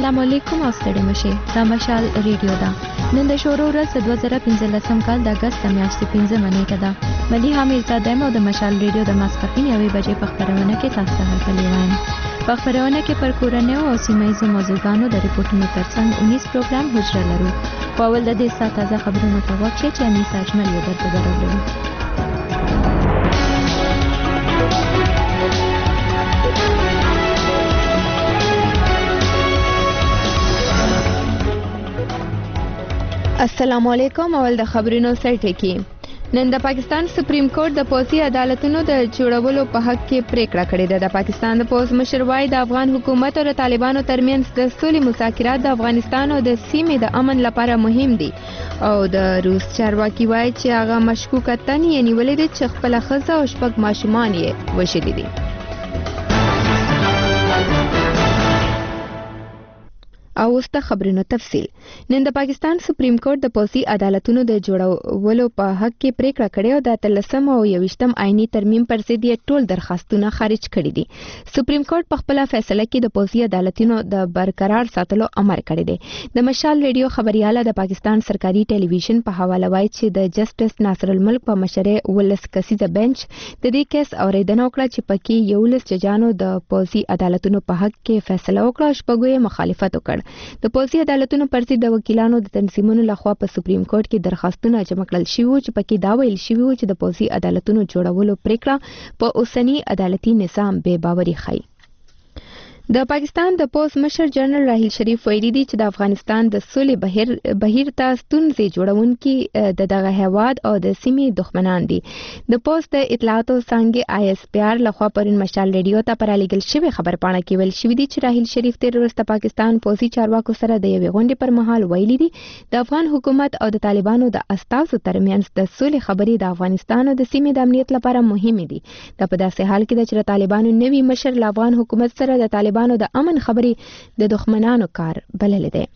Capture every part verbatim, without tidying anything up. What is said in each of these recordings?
السلام علیکم او ستړي مشه دا مشال ریډیو دا نن د شورو ورځ دوه زره پنځلسم کال د اگست میاشتې پنځمه نیټه ده. ملي حامد زاده مو د مشال ریډیو د ماسپښین یوې بجې په خبرونه کې تاسو ته هرکلی وایم. په خبرونه کې پر کورنۍ او سیمایي موضوعاتو د ریپورتونو ترڅنګ انیس پروګرام حجره لرو. په اول د دې ساعت تازه خبرونه ته وخت چې انیس اجمل یې درته درولو. السلام علیکم. اول د خبرونو سرټکی. نن د پاکستان سپریم کورټ د پوځي عدالتونو د جوړولو په حق کې پریکړه کړې ده. د پاکستان د پوځ مشر وايي د افغان حکومت او طالبانو ترمنځ د سولې مذاکرات د افغانستان او د سیمې د امن لپاره مهم دي او د روس چارواکي وايي چې هغه مشکوکه تن یې نیولې ده چې خپل ښځه او شپږ ماشومان یې وژلي دي. او اوس د خبرونو تفصیل. نن د پاکستان سپریم کورټ د پوځي عدالتونو د جوړولو په حق کې پریکړه کړې او د اتلسم او یوویشتم آئینی ترمیم پر ضد یې ټول درخواستونه خارج کړي دي. سپریم کورټ په خپل فیصله کې د پوځي عدالتونو د برقرار ساتلو امر کړی دی. د مشال ریډیو خبرياله د پاکستان سرکاري ټلویزیون په حواله وایي چې د جسټس ناصر الملک په مشرۍ ولس کسیزه بنچ د دې کیس اوریدنه وکړه چې پکې یولس ججانو د پوځي عدالتونو په حق کې فیصله وکړه، شپږو یې مخالفت وکړ. د پوځي عدالتونو پر ضد د وکیلانو د تنظیمونو لخوا په سپریم کورټ کې درخواستونه جمع کړل شوي وو چې پکې دا ویل شوي وو چې د پوځي عدالتونو جوړولو پریکړه په اوسنی عدالتي نظام بې باوري ښيي. د پاکستان د پوځ مشر جنرال راحیل شریف ویلي دی چې د افغانستان د سولې بهیر بهیر ته ستونزې جوړونکي د دغه هیواد او د سیمې دښمنان دي. د پوځ د اطلاعاتو څانګې آی اس پی آر لخوا پرون مشال ریډیو ته پر الیګل شوی خبرپاڼه کې ویل شوی دی چې راحیل شریف تیر ورځ د پاکستان پوځي چارواکو سره د یوې غونډې پر مهال ویلي دی د افغان حکومت او د طالبانو د استازو ترمنځ د سولې خبرې د افغانستان او د سیمې د امنیت لپاره مهمې دي. دا په داسې حال کې چې د طالبانو نوي مشر له افغان حکومت سره د طالبانو د امن خبري د دښمنانو کار بلل دي.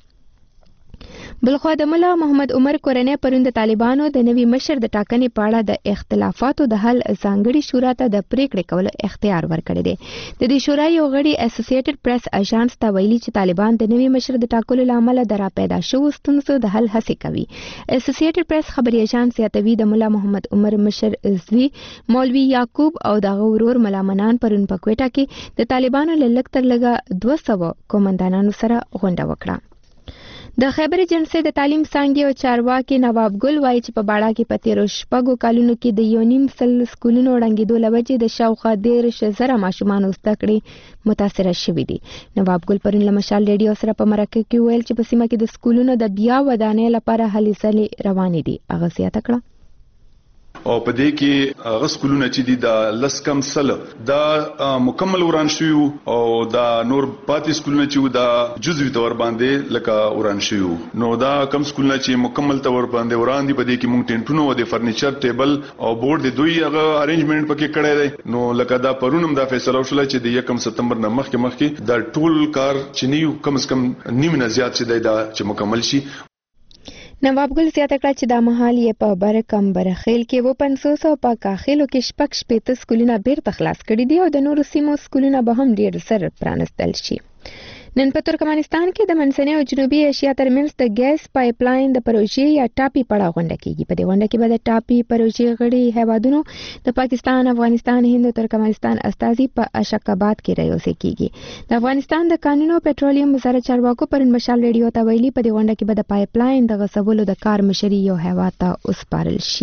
بلخوا د مولا محمد عمر کورنۍ پرون د طالبانو د نوي مشر د ټاکنې په اړه د اختلافاتو د حل ځانګړي شورا ته د پریکړې کولو اختیار ورکړی دی. د دې شورا یو غړي اسوسییټډ پریس اژانس ته ویلي چې طالبان د نوي مشر د ټاکلو لامل د را پیدا شوو ستونزو د حل هڅه کوي. اسوسییټډ پریس خبري اژانس یادوي د مولا محمد عمر مشر عزوی مولوی یعقوب او دغه ورور مولا منان پرون په کوټه کې د طالبانو له لږ تر لږه دوه سوه قومندانانو سره غونډه وکړه. د خیبر جنسي د تعلیم څانګې او چارواکي نواب ګل وایي چې په باړه کې په تیرو شپږو کلونو کې د یو نیم سل سکولونو ړنګېدو له وجې د شاوخوا دېرش زره ماشومانو زده کړې متاثره شوي دي. نواب ګل پرون له مشال ریډیو سره په مرکه کې ویل چې په سیمه کې د سکولونو د بیا ودانۍ لپاره هلې ځلې روانې دي. هغه زیاته کړه او په دې کې هغه سکولونه چې دي د لس کم سل دا مکمل وران شوي او دا نور پاتې سکولونه چې دا جزوي تور باندې لکه وران شوي نو دا کم سکولونه چې مکمل تور باندې وران دي په دې کې مونږ ټینټونو او د فرنیچر ټیبل او بورډ د دوی هغه ارینجمنت پکې کړی دی. نو لکه دا پرونم دا فیصله وشوله چې د یکم سپتمبر نه مخکې مخکې دا ټول کار چې نیو کم از کم نیم نه زیات چې دا چې مکمل شي. نواب ګل زیاته کړه چې دا مهال یې په برکم برخیل کې و پنځوس او په کاخیلو کې شپږ شپېته سکولونه بیرته خلاص کړي دي او د نورو سیمو سکولونه به هم ډېر زر پرانستل شي. نن په ترکمنستان کې د منځنۍ او جنوبي ایشیا ترمنځ د ګیس پایپ لاین د پروژې یا ټاپي پړاو غونډه کیږي. په دې غونډه کې به د ټاپي پروژې غړي هیوادونو د پاکستان، افغانستان، هند او ترکمنستان استازي په اشکاباد کې راوځي کیږي. د افغانستان د قانون او پټرولیم وزارت چارواکو پرون مشال ریډیو ته ویلي په دې غونډه کې به د پایپ لاین د غځولو د کار مشري یو هیواد ته وسپارل شي.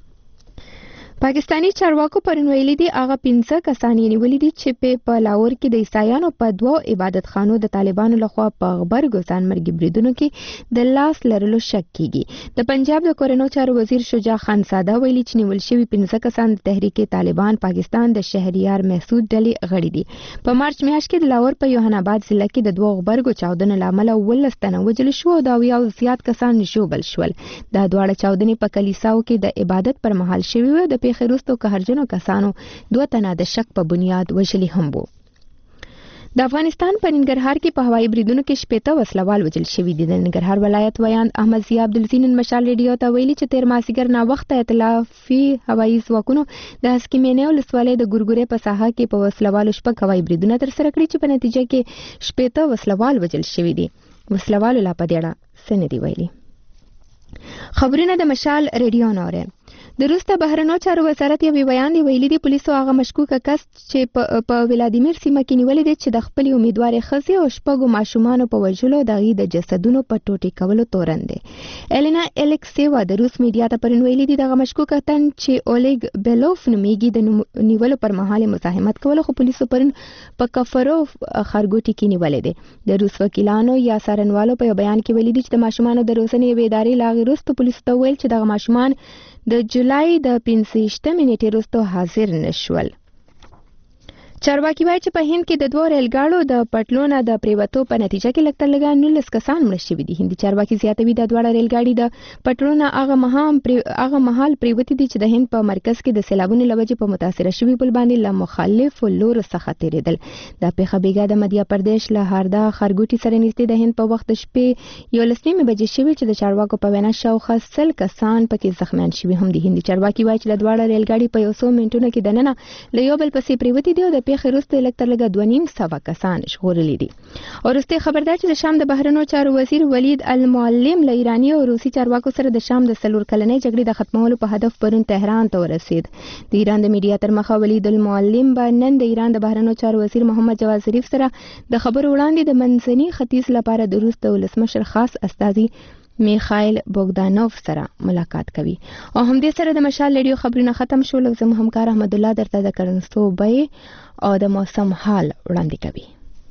پاکستانی چارواکو پرون ویلي دي هغه پنځه کسان یې نیولي دي چې په لاهور کې د عیسایانو په دوه عبادتخانو د طالبانو لخوا په غبرګو ځانمرګي بریدونو کې د لاس لرلو شک کیږي. د پنجاب د کورنو چارو وزیر شجاع خان ساده ویلي چې نیول شوي پنځه کسان د تحریک طالبان پاکستان د شهریار محسود ډلې غړي دي. په مارچ میاشت کې د لاهور په یوحنا آباد ضلع کې د دوه غبرګو چاودنو له امله ولس تنه وژل شو او د اویاو زیات کسان ژوبل شول. دا دواړه چاودنې په کلیساو کې د عبادت پر مهال شوي وو. د پیښې وروسته قهرجنو کسانو دوه تنه د شک په بنیاد وژلي هم وو. د افغانستان په ننګرهار کې په هوایي بریدونو کې شپېته وسلوال وژل شوي دي. د ننګرهار ولایت ویاند احمد ضیا عبدالزین مشال ریډیو ته ویلي چې تیر مازدیګر ناوخته ائتلافي هوایي ځواکونو د هسکمینې ولسوالۍ د ګورګورې په ساحه کې په وسلوالو شپږ هوایي بریدونه ترسره کړي چې په نتیجه کې شپېته وسلوال وژل شوي دي. وسلوالو لا په دې اړه څه نه دي ویلي. خبرونه د مشال ریډیو نوره. د روس د بهرنیو چارو وزارت یو بیان دی ویلي دی پولیسو هغه مشکوکه کس چې په ولادیمیر سیمه کې نیولې دي چې د خپل امیدوارې ښځې او شپږو ماشومانو په وژلو د هغوی د جسدونو په ټوټې کولو تورن دی. الینا الکسیوا د روس میډیا ته پرون ویلي دي دغه مشکوکه تن چې اولیګ بیلوف نومیږي د نیولو پر مهال مزاحمت کول، خو پولیسو پرون په کفروف خارګوټي کې نیولې دي. د روس وکیلانو یا څارنوالو په بیان کې ویلي دي چې د ماشومانو د روزنې یوې ادارې لا وروسته پولیسو ته ویل چې دغه ماشومان د جولای د پنځه ویشتمې نیټې وروسته حاضر نشول. چارواکي وایي چې په هند کې د دوه ریل ګاډو د پټلونه د پریوتو په نتیجه کې لږ تر لږه نولس کسان مړه شوي دي. هندي چارواکي زیاتوي د دواړه ریل ګاډي د پټلونه هغه مهال پری... هغه مهال پریوتي دي چې د هند په مرکز کې د سیلابونو له وجې په متاثره شوي پل باندې له مخالفو لورو څخه تیریدل. دا پیښه بیګا د مدیا پردیش له هاردا خارګوټي سره نږدې د هند په وخت د شپې یولس نیمې بجې شوې چې د چارواکو په وینا شاوخوا سل کسان پکې زخمیان شوي هم دي. هندي چارواکي وایي چې د دواړه ریل ګاډي په یو څو منټونو کې دننه له یو بل پسې پریوتي دي او د پیښې وروسته لږ تر لږه دوه نیم سوه کسان ژغورلي دي. وروسته خبردار چې د شام د بهرنیو چارو وزیر ولید المعلم له ایراني او روسي چارواکو سره د شام د څلور کلنۍ جګړې د ختمولو په هدف پرون تهران ته ورسید. د ایران د میډیا تر مخه ولید المعلم به نن د ایران د بهرنیو چارو وزیر محمد جواد ظریف سره د خبرو وړاندې د منځني ختیځ لپاره د روس د ولسمشر خاص استازي میخائیل بوګدانوف سره ملاقات کوي. او همدې سره د مشال ریډیو خبرونه ختم شول. زموږ همکار احمد الله درته د کرنسو بیې او د موسم حال وړاندې کوي.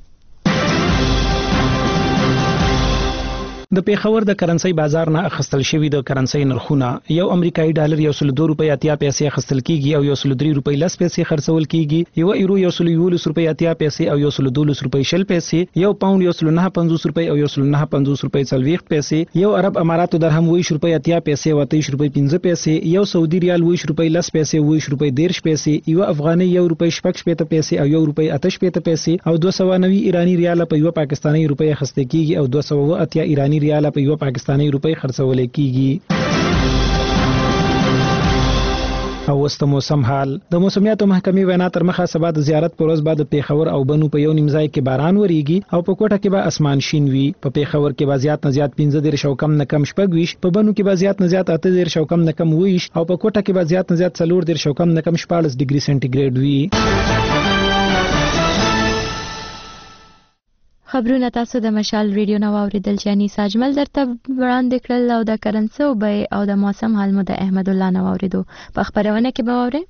د پیښور د کرنسي بازار نه اخستل شوی د کرنسي نرخونه یو امریکایي ډالر یو سل دوه روپۍ اتیا پیسې اخستل کیږي او یو سل درې روپۍ لس پیسې خرڅول کیږي. یو ایرو یو سل یولس روپۍ اتیا پیسې او یو سل دولس روپۍ شل پیسې. یو پاوند یو سل نه پنځوس روپۍ او یو سل نه پنځوس روپۍ څلوېښت پیسې. یو عرب اماراتو درهم ویش روپۍ اتیا پیسې او اتیش روپۍ پنځه پیسې. یو سعودي ریال ویش روپۍ لس پیسې ویش روپۍ دیرش پیسې. یو افغاني یو روپۍ شپږ شپېته پیسې او یو روپۍ اتش پیسې پیسې او دوه سوه نوي ایرانی ریال په یو پاکستاني روپۍ اخیستل کیږي او دوه سوه اتیا ایرانی ریال په یو پاکستاني روپۍ خرڅول کیږي. او وسته موسم حال. د موسمیاتو محکمې وینا تر مخه سبا د زیارت پر ورځ بعد پیښور او بنو په یو نیم ځای کې باران وریږي او په کوټه کې به اسمان شین وي. په پیښور کې به زیات نه زیات پنځه دېرش او کم نه کم شپږ ویشت، په بنو کې به زیات نه زیات اته دېرش او کم نه کم ویشت او په کوټه کې به زیات نه زیات څلور دېرش او کم نه کم شپاړس ډیګري سنټیګریډ وي. خبرونه تاسو د مشال ریډیو نو اوریدل چې انیس اجمل درته وړاندې کړل او د کرنسو بیې او د موسم حال مو د احمد الله نو اوریدو. په خبرونه کې به واورئ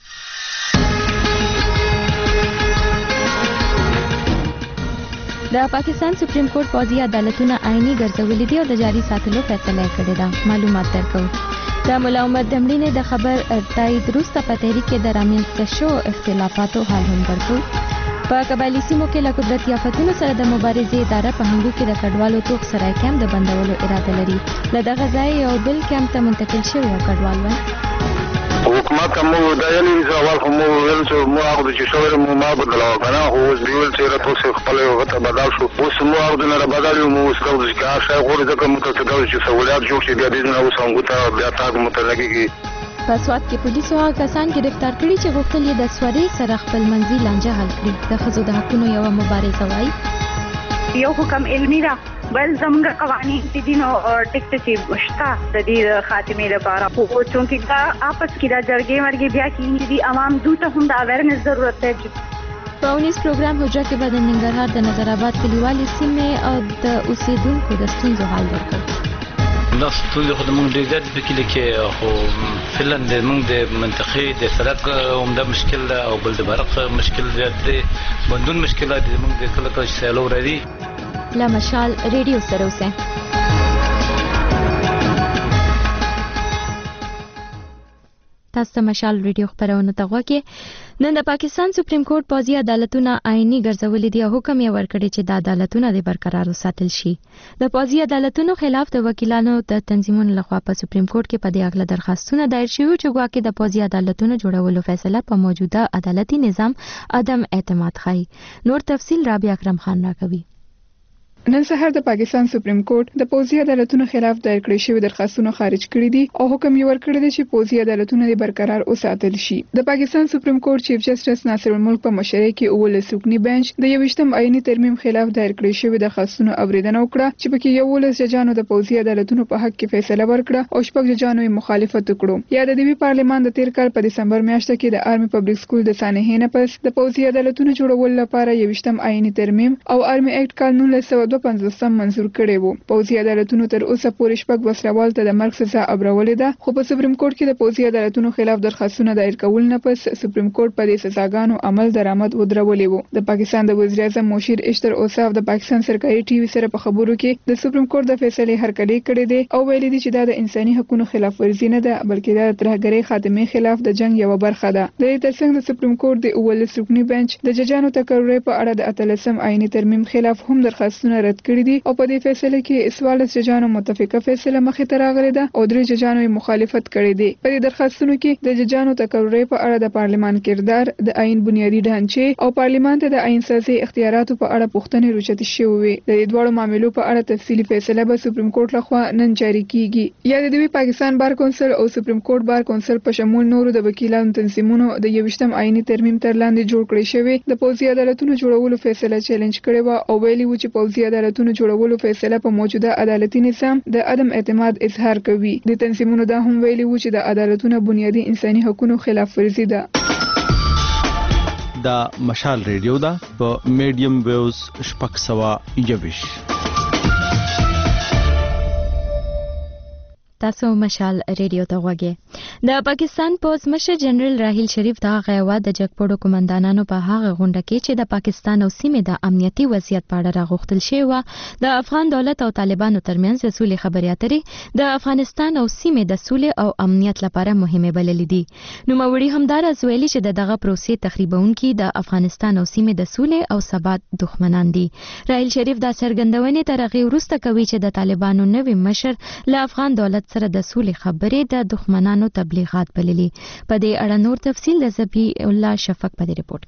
د پاکستان سپریم کورټ پوځي عدالتونه آئینی ګرځولي دي او د جاري ساتلو فیصله کړې ده. معلومات درکو. د مولا عمر د مړینې د خبر تایید وروسته په تحریک کې د رامنځته شو اختلافاتو حل هم ورکړو. په قبایلي سیمو کې له قدرتي آفتونو سره د مبارزې اداره په هنګو کې د کډوالو توغ سرای کیمپ د بندولو اراده لري. له دغه ځای یو بل کیمپ ته منتقل شوي کډوال وایي حکومت هم ودایلی اول خو مو ویل چې مو هغه چې شوی مو ما بدلو کنه خو اوس دیول چې راته خپل یو غته بدل شو. اوس مو هغه نه بدل یو مو اوس کوم چې کار شي غوړي ځکه مو ته دا چې سہولیات جوړ شي بیا دې نه اوس هغه ته بیا تاسو متلګي. په سوات کې پولیسو هغه کسان گرفتار کړي چې غوښتل یې د سوري سره خپل منځي لانجه حل کړي. د ښځو د حقونو یو مبارزه وایي یو حکم علمي را بل زموږ قوانین چې دي نو ټیکټ چې شته د دې خاتمې لپاره خو چونکې دا آپس کې دا جرګې ورګې بیا کېږي دي عوام دوی ته هم د اویرنس ضرورت دی. په اونیس پروګرام حجره کې به د ننګرهار د نظر آباد کلیوالي سیمې او د اوسېدونکو د ستونزو حل ورکړو. دا ستونزې خو د موږ ډېر زیات په کلي کې خو فعلا د موږ د منطقې د سړک عمده مشکل ده او بل د برق مشکل زیات دی. بندون مشکلات د موږ د کله کله چې سیلاب راځي. له مشال ریډیو سره اوسئ. تاسو ته مشال ریډیو خبرونه ته غواړئ نن د پاکستان سپریم کورټ پوځي عدالتونه آئینی ګرځولې دي او حکم یې ورکړی چې د عدالتونو د برقرار وساتل شي د پوځي عدالتونو خلاف د وکیلانو د تنظیمونو لخوا په سپریم کورټ کې په دې اړه درخواستونه دایر شوي چې ګواکې د پوځي عدالتونو جوړولو فیصله په موجوده عدالتي نظام عدم اعتماد ښيي نور تفصیل رابعه اکرم خان راکوي نن سهار د پاکستان سپریم کورټ د پوځي عدالتونو خلاف دایر کړی شوی درخواستونه خارج کړي دي او حکم یې ورکړی دی چې پوځي عدالتونه د برقرار وساتل شي د پاکستان سپریم کورټ چیف جسټس ناصر الملک په مشرۍ کې اول سوکني بنچ د یوشتم آئینی ترمیم خلاف دایر کړی شوی درخواستونه اوریدنه وکړه چې پکې یو ولس ججانو د پوځي عدالتونو په حق کې فیصله ورکړه او شپږ ججانو یې مخالفت وکړو یا د دوی پارلمان د تیر کال په دسمبر میاشت کې د آرمي پبلک سکول د سانحې نه پس د پوځي عدالتونو جوړولو لپاره یوشتم آئینی ترمیم او آرمي اکټ کال نولس سوه دوه پنځوس منظور کړي وو پوځي عدالتونو تر اوسه پورې شپږ وسلوال ته د مرګ سزا اورولې ده خو په سپریم کورټ کې د پوځي عدالتونو خلاف درخواستونه دایر کول نه پس سپریم کورټ په دې سزاګانو عمل درآمد ودرولې وو د پاکستان د وزیر اعظم مشیر اشتر اوصاف د پاکستان سرکاري ټي وي سره په خبرو کې د سپریم کورټ د فیصلې هرکلی کړی دی او ویلي دي چې دا د انساني حقوقو خلاف ورزي نه ده بلکې دا د ترهګرۍ خاتمې خلاف د جنگ یو برخه ده د دې ترڅنګ د سپریم کورټ د اول سوکني بنچ د ججانو تقرر په اړه د اتلسم آئینی ترمیم خلاف هم درخواستونه رد کړي دي او په دې فیصله کې اسوالس ججانو متفقه فیصله مخې ته راغلې ده او درې ججانو یې مخالفت کړی دی په دې درخواستونو کې د ججانو تقرر په اړه د پارلمان کردار د آئین بنیادی ډانچې او پارلمان ته د آئین سازي اختیاراتو په اړه پوښتنې روچتې شوې وي د دې دوه معاملو په اړه تفصیلی فیصله به سپریم کورټ لخوا نن جاری کیږي یا د دوی پاکستان بار کونسل او سپریم کورټ بار کونسل په شمول نورو د وکیلانو تنظیمونو د یوشتم آئینی ترمیم تر لاندې جوړ کړی شوی د پوځي عدالتونو جوړولو فیصله چیلنج کړې و او ویلي و چې پوځي عدالتونو جوړولو فیصله په موجوده عدالتي نظام د عدم اعتماد اظهار کوي د تنظیمونو دا هم ویلي و چې د عدالتونو بنیادی انساني حقوقو خلاف ورزي ده دا مشال ریډیو دا په میډیم ویوز شپږ سوه یوویش تاسو مشال ریډیو ته غوږی د پاکستان پوز مشر جنرال راحیل شریف دا غیوا د جګپړو کمانډانانو په هغه غونډه کې چې د پاکستان او سیمې د امنیتي وضعیت په اړه راغوښتل شوی و د افغان دولت او طالبانو ترمنځ د سولې خبرې اترې د افغانستان او سیمې د سولې او امنیت لپاره مهمه بللې دي نوموړي همدارس ویلي چې د دغه پروسې تخریبونکي د افغانستان او سیمې د سولې او ثبات دښمنان دي راحیل شریف دا څرګندونې تر هغې وروسته کوي چې د طالبانو نوي مشر له افغان دولت سره د سولې خبرې د دښمنانو تبلیغات بللي په دې اړه نور تفصیل د زبی الله شفق په دې رپورت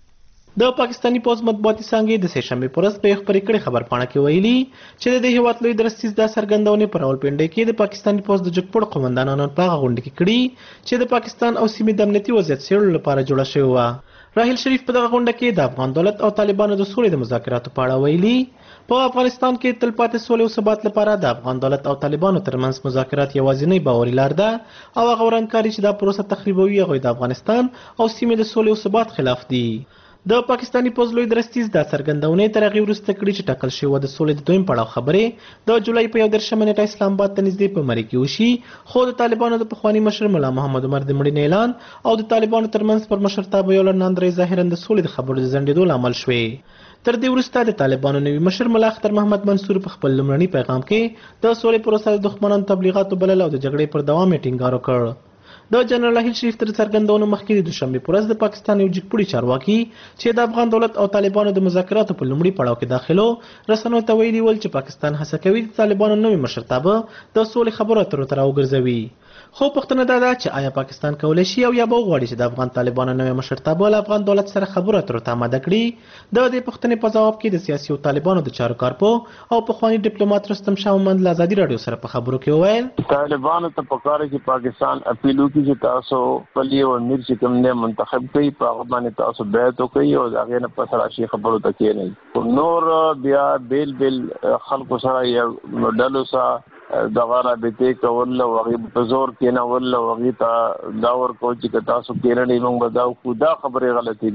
کې د پاکستاني پوز مطبوعاتي څانګې د سهشنبې په ورځ په خبرې کړې خبرپاڼه کې ویلي چې د هیواد لوی درستیز د سرګندونې پر راولپنډۍ کې د پاکستاني پوز د جګپړ قومندانانو په غونډه کې کړي چې د پاکستان او سیمې د امنیتي وضعیت څېړلو لپاره جوړه شوې وه راحیل شریف په دغه غونډه کې د افغان دولت او طالبانو د سولې د مذاکراتو په اړه ویلي په افغانستان کې تلپاتې سولې او ثبات لپاره د افغان دولت او طالبانو ترمنځ مذاکرات یوازینۍ باوري لار ده او هغه ورانکاري چې دا پروسه تخریبوي هغوی د افغانستان او سیمې د سولې او ثبات خلاف دي د پاکستاني پوز لوی درستیز دا څرګندونې تر هغې وروسته کړي چې ټاکل شوې د سولې د دویم پړاو خبرې د جولای په یو دېرشمه نیټه اسلام آباد ته نږدې په مرۍ کې وشي خو د طالبانو د پخواني مشر ملا محمد عمر د مړینې اعلان او د طالبانو ترمنځ پر مشرتابه یو لړ ظاهرا د سولې د خبرو د ځنډېدو لامل شوې تر دې وروسته د طالبانو نوي مشر ملا اختر محمد منصور په خپل لومړني پیغام کې د سولې پروسه د دښمنانو تبلیغاتو بلل او د جګړې پر دوام یې ټینګار وکړ د جنرال راحیل شریف تر څرګندونو مخکې د دوشنبې په ورځ د پاکستان یو جګپوړي چارواکي چې د افغان دولت او طالبانو د مذاکراتو په لومړي پړاو کې داخلو رسنیو ته ویلي ول چې پاکستان هڅه کوي د طالبانو نوي مشرتابه د سولې خبرو اترو ته راوګرځوي خو پوښتنه دا ده چې آیا پاکستان کولی شي او یا به وغواړي چې د افغان طالبانو نوي مشرتابه له افغان دولت سره خبرو اترو ته آماده کړي د دې پوښتنې په ځواب کې د سیاسي او طالبانو د چارو کارپو او پخواني ډیپلوماټ رستم شاه محمد له ازادي راډیو سره په خبرو کې وویل طالبانو ته پکاره چې پاکستان اپیل وکړي چې تاسو پلی او امیر چې کوم نه منتخب کړي په هغه باندې تاسو بیعت وکړي او هغه نه پس راشي خبرو ته کېنئ نور بیا بیل بیل خلکو سره یو ډلو سره دغه رابطې کول او هغې په زور کېنول او هغې ته دا ورکول چې که تاسو کېنئ موږ به دا وکړو دا خبرې غلطې دي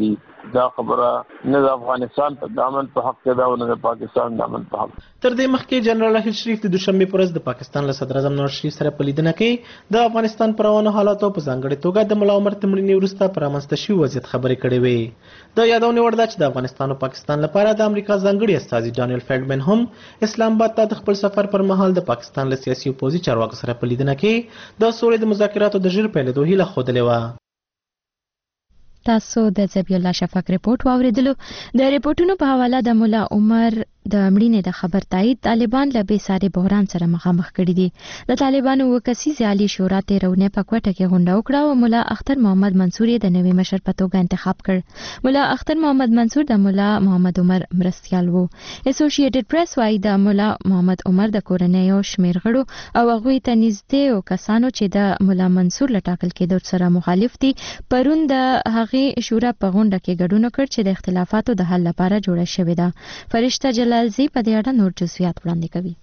دا خبره نه د افغانستان په دامن په حق کې دا او نه د پاکستان دامن په حق. تر دې مخکې جنرال راحیل شریف د دوشنبه پر ورځ د پاکستان له صدر اعظم نواز شریف سره په لیدنه کې د افغانستان پر روانو حالاتو په ځانګړي توګه د ملا عمر تمریني وروسته پر رامنځته شوي وضعیت خبرې کړې وې. د یادونه وړ ده چې د افغانستان او پاکستان لپاره د امریکا ځانګړي استازي ډانیل فیلډمن هم اسلام آباد ته د خپل سفر پر مهال د پاکستان له سیاسي او پوځي چارواکو سره په لیدنه کې د سولې د مذاکراتو د ژر پیلېدو هیله ښودلې وه. تاسو د زبی الله شفق ریپورت واوریدلو. د ریپورتونو په حواله د مولا عمر د مړینې د خبر تایید طالبان له بې ساري بحران سره مخامخ کړي دي. د طالبانو وکسیزه عالی شورا تیرونه په کوټه کې غونډه وکړه او مولا اختر محمد منصور د نوي مشر په توګه انتخاب کړ. مولا اختر محمد منصور د مولا محمد عمر مرستیال وو. اسوسییټډ پریس وايي د مولا محمد عمر د کورنۍ او شمیر غړو او هغوی ته نږدې او کسانو چې د مولا منصور لټاکل کېدو سره مخالف دي پرون د هغې شورا په غونډه کې ګډون وکړ چې د اختلافاتو د حل لپاره جوړه شوې ده. فرشته جلالزی په دې اړه نور جزئیات وړاندې کوي.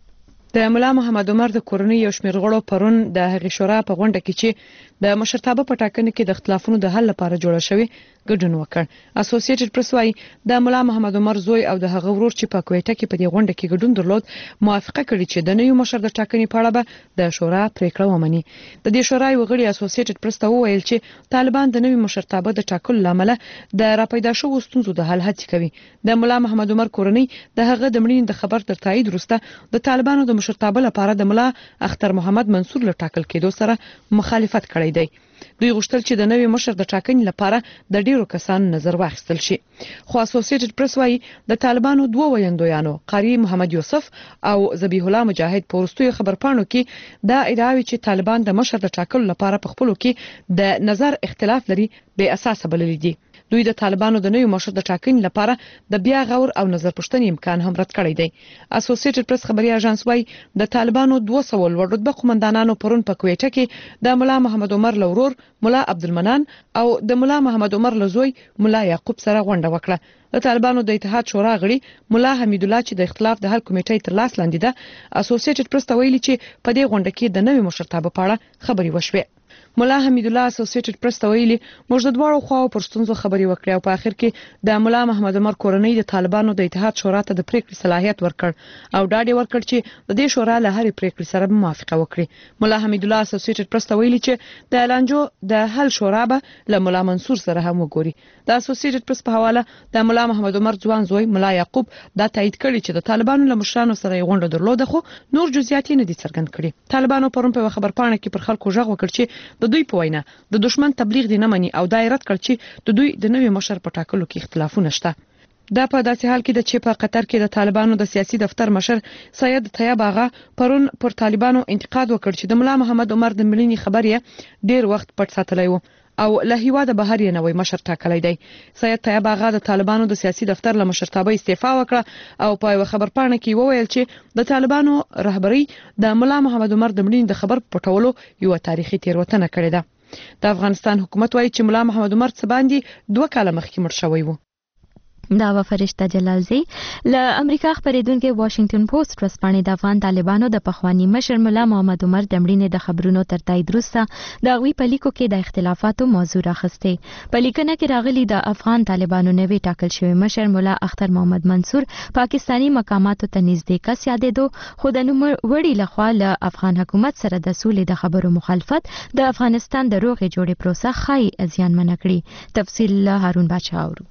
د مولا محمد عمر د کورنۍ یو شمېر غړو پرون د هغې شورا په غونډه کې چې د مشرتابه په ټاکنه کې د اختلافونو د حل لپاره جوړه شوې ګډون وکړ. اسوسییټډ پریس وايي د مولا محمد عمر زوی او د هغه ورور چې په کوټه کې په دې غونډه کې ګډون درلود موافقه کړې چې د نوي مشر د ټاکنې په اړه به د شورا پریکړه ومني. د دې شورا یو غړي اسوسییټډ پریس ته وویل چې طالبان د نوي مشرتابه د ټاکلو لامل د راپیدا شوو ستونزو د حل هڅې کوي. د مولا محمد عمر کورنۍ د هغه د مړینې د خبر تر تایید وروسته د طالبانو د مشرتابه لپاره د مولا اختر محمد منصور له ټاکل کېدو سره مخالفت کړی دی. دوی غوښتل چې د نوي مشر د ټاکنې لپاره د ډیرو کسانو نظر واخیستل شي. خو اسوسییټډ پریس وايي د طالبانو دوه ویندویانو قاری محمد یوسف او ذبیح الله مجاهد په وروستیو خبرپاڼو کې دا ادعاوي چې طالبان د مشر د ټاکلو لپاره په خپلو کې د نظر اختلاف لري بې اساسه بللي دي. دوی د طالبانو د نوي مشر د ټاکنې لپاره د بیا غور او نظر پوښتنې امکان هم رد کړی دی. اسوسییټډ پریس خبري اژانس وايي د طالبانو دوه سوه لوړ رتبه قومندانانو پرون په کوټه کې د مولا محمد عمر لورور مولا عبدالمنان او د مولا محمد عمر لزوی مولا یعقوب سره غونډه وکړه. د طالبانو د اتحاد شورا غړي مولا حمید الله چې د اختلاف د حل کمیټې تر لاس لاندې ده اسوسییټډ پریس ته ویلي چې په دې غونډه کې د نوي مشرتابه په اړه خبري وشوې. مولا حمید الله اسوسییټډ پریس ته ویلي موږ د دواړو خواو پر ستونزو خبري وکړې او په اخر کې د مولا محمد عمر کورنۍ د طالبانو د اتحاد شورا ته د پریکړې صلاحیت ورکړ او ډاډ ورکړ چې د دې شورا له هرې پریکړې سره موافقه وکړي. مولا حمید الله اسوسییټډ پریس ته ویلي چې د اعلانجو د حل شورا به له مولا منصور سره هم وګوري. د اسوسییټډ پریس په حواله د مولا محمد عمر ځوان زوی مولا یعقوب دا تایید کړی چې د طالبانو له مشرانو سره یې غونډه درلوده خو نور جزئیات نه دي څرګند کړي. طالبانو پرون په خبرپاڼه کې پر خلکو ژغ وکړ چې د دوی په وینا د دشمن تبلیغ دی نه مني او دایرت کړ چې د دوی د نوي مشر په ټاکلو کې اختلافونه شته. دا په داسې حال کې د چې په قطر کې د طالبانو د سیاسي دفتر مشر سید طیب آغا پرون پر طالبانو انتقاد وکړ چې د مولا محمد عمر د مړینې خبر یې ډیر وخت پټ ساتلی و او له هیواده بهر یې نوی مشر ټاکلی دی. سید طیب آغا د طالبانو د سیاسي دفتر له مشرتابه استعفا وکړه او په یو خبرپاڼه کې وویل چې د طالبانو رهبری د مولا محمد عمر د مړینې د خبر پټولو یو تاریخي تیروتنه کړې ده. د افغانستان حکومت وايي چې مولا محمد عمر څه باندې دوه کاله مخکې مړ شوی و. دا و فرشته جلالزی له امریکا خبرېدونکو واشنگټن پوسټ ورځپاڼې د افغان طالبانو د پخوانی مشر مولا محمد عمر د مړینې د خبرونو تر تایید وروسته د غوي په لیکو کې د اختلافاتو موضوع راخسته. په لیکنه کې راغلي د افغان طالبانو نوی ټاکل شوی مشر مولا اختر محمد منصور پاکستانی مقاماتو ته نږدې کس یادېدو خو د نوموړي لخوا له افغان حکومت سره د سولې د خبرو مخالفت د افغانستان د روغې جوړې پروسه خای زیانمنه کړي. تفصیل هارون باچا اورو.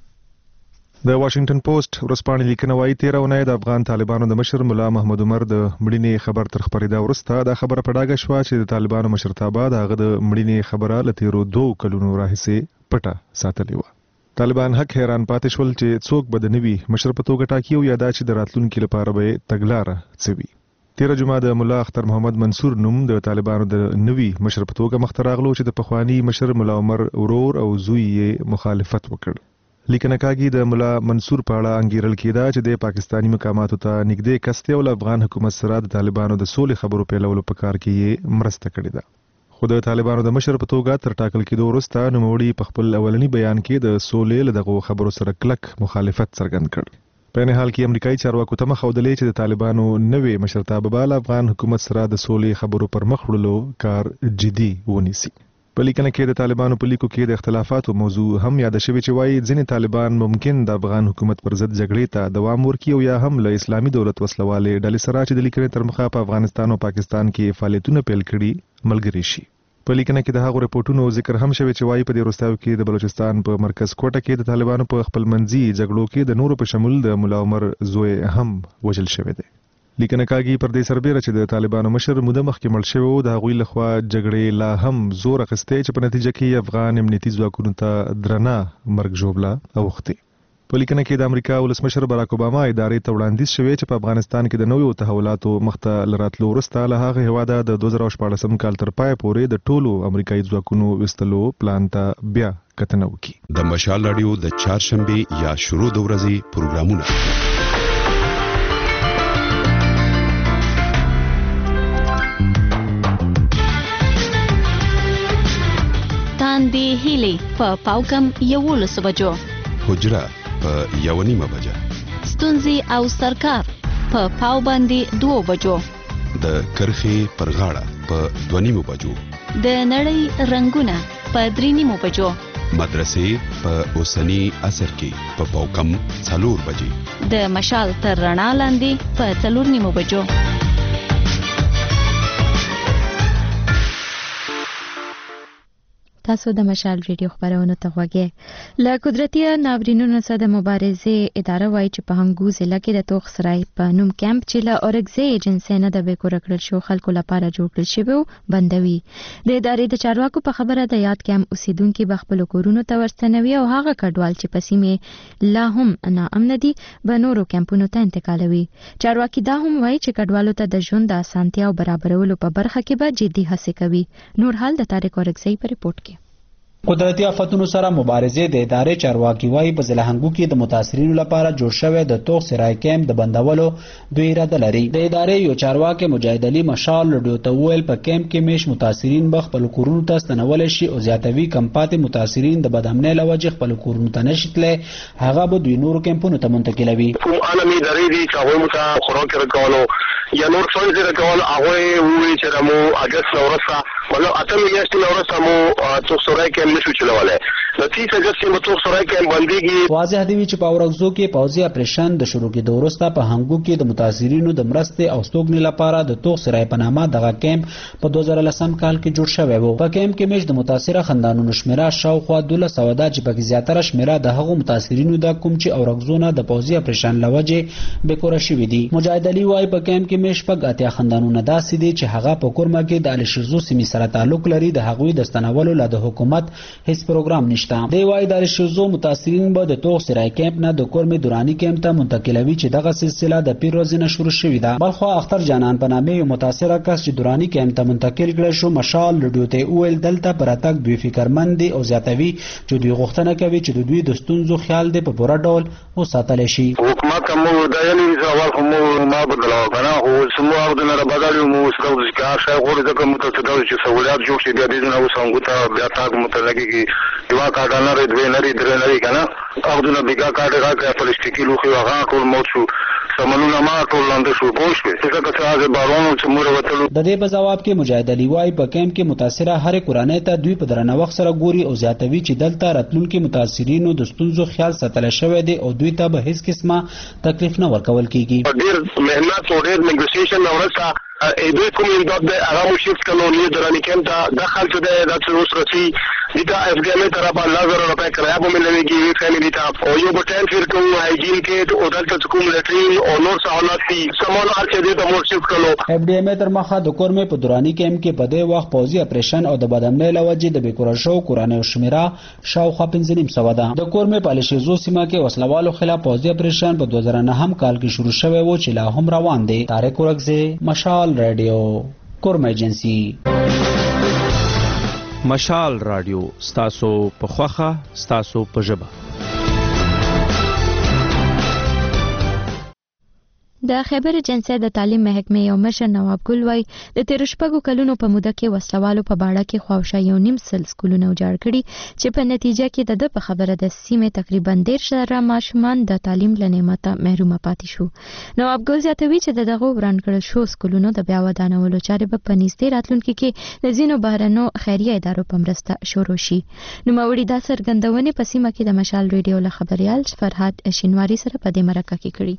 د واشنگټن پوسټ ورځپاڼې لیکنه وايي تیره اونۍ د افغان طالبانو د مشر مولا محمد عمر د مړینې خبر تر خبرېدا وروسته دا خبره په ډاګه شوه چې د طالبانو مشرتابه د هغه د مړینې خبره له تیرو دوه کلونو راهیسې پټه ساتلې وه. طالبان حق حیران پاتې شول چې څوک به د نوي مشر په توګه ټاکي او یا دا چې د راتلونکي لپاره به تګلاره څه وي. تیره جمعه د مولا اختر محمد منصور نوم د طالبانو د نوي مشر په توګه مخته راغلو چې د پخوانی مشر مولا عمر ورور او زوی یې مخالفت وکړ. لیکنه کاږي د مولا منصور په اړه انګیرل کېده چې د پاکستانی مقاماتو ته نږدې کس دی او له افغان حکومت سره د طالبانو د سولې خبرو پیلولو په کار کې یې مرسته کړې ده. خو د طالبانو د مشر په توګه تر ټاکل کېدو وروسته نوموړي په خپل اولنی بیان کې د سولې له دغو خبرو سره کلک مخالفت څرګند کړ. په نه حال کې امریکایي چارواکو ته مخاودلې چې د طالبانو نوې مشرتابه به له افغان حکومت سره د سولې خبرو پر مخ وړلو کار جدي ونیسي. په لیکنه کې د طالبانو په لیکو کې د اختلافاتو موضوع هم یاد شوی چې وایي ځینې طالبان ممکن د افغان حکومت پر ضد جګړې ته دوام ورکړي او یا هم له اسلامي دولت وسلوالې ډلې سره چې د لیکنې تر مخه په افغانستان او پاکستان کې فعالیتونه پیل کړي ملګري شي. په لیکنه کې د هغو رپورټونو ذکر هم شوی چې وایي په دې وروستیو کې د بلوچستان په مرکز کوټه کې د طالبانو په خپلمنځي جګړو کې د نورو په شمول د ملا عمر زوی هم وژل شوی دی. لیکنه کاږي پر دې سربېره چې د طالبانو مشر موده مخکې مړ شوی و د هغوی لخوا جګړې لا هم زور اخیستی چې په نتیجه کې افغان امنیتي ځواکونو ته درنه مرګ ژوبله اوښتې. په لیکنه کې د امریکا ولسمشر باراک اوباما ادارې ته وړاندیز شوی چې په افغانستان کې د نویو تحولاتو مخته له راتلو وروسته له هغه هېواده د دوه زره شپاړسم کال تر پایه پورې د ټولو امریکایي ځواکونو ویستلو پلان ته بیا کتنه وکړي. د مشال راډیو د چهارشنبې یا شروع د ورځې پروګرامونه دی هیلی په پاوکم یولس بجو، حجره په یو نیمه بجه، ستونزي او سرکار په پاو باندې دوه بجو، د کرخې پر غاړه په دوه نیمه بجو، د نړۍ رنگونه په درې نیمه بجو، مدرسې په اوسنی عصر کې په پاوکم څلور بجې، د مشال تر رڼا لاندې په څلور نیمه بجو. تاسو د مشال ریډیو خبرونه ته غوږی. له قدرتي ناورینونو سره د مبارزې اداره وایي چې په هنګو ضلع کې د توخ سرای په نوم کیمپ چې له اورګزي ایجنسی نه د بیکور کړل شو خلکو لپاره جوړ کړل شوی بندوي. د ادارې د چارواکو په خبره د یاد کیمپ اوسیدونکو به خپل کورونو ته ورستنوي او هغه کډوال چې په سیمه لا هم ناامن دي به نورو کیمپونو ته انتقالوي. چارواکي دا هم وایي چې کډوالو ته د ژوند د اسانتیاو برابرولو په برخه کې به جدي هڅې کوي. نور حال د طارق اورګزي په ریپورت کې. قدرتي آفتونو سره مبارزې د ادارې چارواکي وایي په ضلع هنګو کې د متاثرینو لپاره جوړ شوی د توخ سرای کیمپ د بندولو دوی اراده لري. د ادارې یو چارواکي مجاهد علي مشال رډیو ته وویل په کیمپ کې میش متاثرین به خپل کورونو ته ستنول شي او زیاتوي کمپاتې متاثرین د بدامنۍ له وجې خپل کورونو ته نشي تللی، هغه به دوی نورو کیمپونو ته منتقلوي. کوم عالمي ادارې دي چې هغوی موږ ته خوراک راکولو یا نور څه چې راکول هغوی وویل چې مو اګست نه وروسته مطلب اته میاشتې نه وروسته مو توخ سرای کیمپ نشو چلولی. د تیس اګست کې مو توخ سرای کیمپ بندېږي. واضح دی چې په اورګزو کې پوځي اپریشن د شروع کېدو وروسته په هنګو کې د متاثرینو د مرستې او ستوګنې لپاره د توخ سرای په نامه دغه کیمپ په دوه زره لسم کال کې جوړ شوی و. په کیمپ کې مېش د متاثره خاندانونو شمیره شاوخوا دولس سوه ده چې پکې زیاتره شمیره د هغو متاثرینو ده کوم چې اورګزو نه د پوځي اپریشن له وجې بېکوره شوي دي. مجاهد علي وایي په کیمپ کې مېش شپږ اتیا خاندانونه داسې دي چې هغه په کورمه کې د الشیزو سیمې سره تعلق لري. د هغوی د ستنولو له د حکومت هیڅ پروګرام نشته. دی وایي د الشیزو متاثرین به د توخ سرای کیمپ نه د کورمې دوراني کیمپ ته منتقلوي چې دغه سلسله د پیر ورځې نه شروع شوې ده. بلخوا اختر جانان په نامې یو متاثره کس چې دوراني کیمپ ته منتقل کړی شو مشال رډیو ته وویل دلته پر اتک دوی فکرمند دي او زیاتوي چې دوی غوښتنه کوي چې د دوی د ستونزو خیال دی په پوره ډول وساتلی شي. حکومت هم د یعنی زوال خو ما بدلو کنه خو سمو او د نه بدلو مو ستو د کار شای غوړي ځکه متوسط چې سہولیات جوړ شي بیا دې نه وسنګو ته بیا تاګ متلګي کی یو کارت نه لري دوی لري درې لري کنه او د نه بیګه کارت راکړه پلاستیکي لوخي هغه ټول موت شو سمونونه ما ټول لاندې شو پوښ په څه کته چې بارونو چې مور وتلو. د دې په جواب کې مجاهد علي وایي په کیمپ کې متاثره هر کورنۍ ته دوی په درنه وخت سره ګوري او زیاتوي چې دلته راتلونکي متاثرینو د ستونزو خیال ساتل شوی دی او دوی ته به هیڅ قسمه تکلیف نه ورکول کیږي. ډېر مهنت او ډېر نیګوسییشن اورسته دوی کوم امداد دی هغه مو شفت کړو نیو دراني کیمپ ته د خلک دی د څه رسي دتا اف ډي ام طرفه الله زره روپے کرایه به ملويږي وی فیملی ته او یو بټن فیر کوم هایجین کې او دلته کوم لټرین او نور سہولت دي سمونه چې دې ته مو شفت کړو. اف ډي ام تر مخه د کورمې په دوراني کیمپ کې په دې وخت پوځي اپریشن او د بدامنۍ لوجې د بیکور شو قرانه او شمیره شاوخوا پنځه نیم سوه ده. د کورمې په الشیزو سیمه کې وسلوالو خلاف پوځي اپریشن په دوه زره نهم کال کې شروع شوی و چې لا هم روان دی. طارق اورګزي مشال رادیو کورم ایجنسی. مشال رادیو ستاسو په خوخه ستاسو په ژبه. د خیبر جنسي د تعلیم محکمې یو مشر نواب ګل وای د تیر شپږو کلونو په موده کې وسلوالو په باړه کې خواوشا یو نیم سل سکولونه وجاړ کړي چې په نتیجه کې د په خبره د سیمې تقریبا ډیر شره ماشومان د تعلیم له نعمته محروم پاتې شو. نواب ګل زیاتوي چې دغه وران کړل شو سکولونو د بیا ودانولو چارې په نږدې راتلونکي کې د ځینو بهرنو خیریه ادارو په مرسته شروع شي. نو موري دا څرګندونې په سیمه کې د مشال ریډیو له خبريال فرهاد شینواری سره په دې مرکه کې کړي.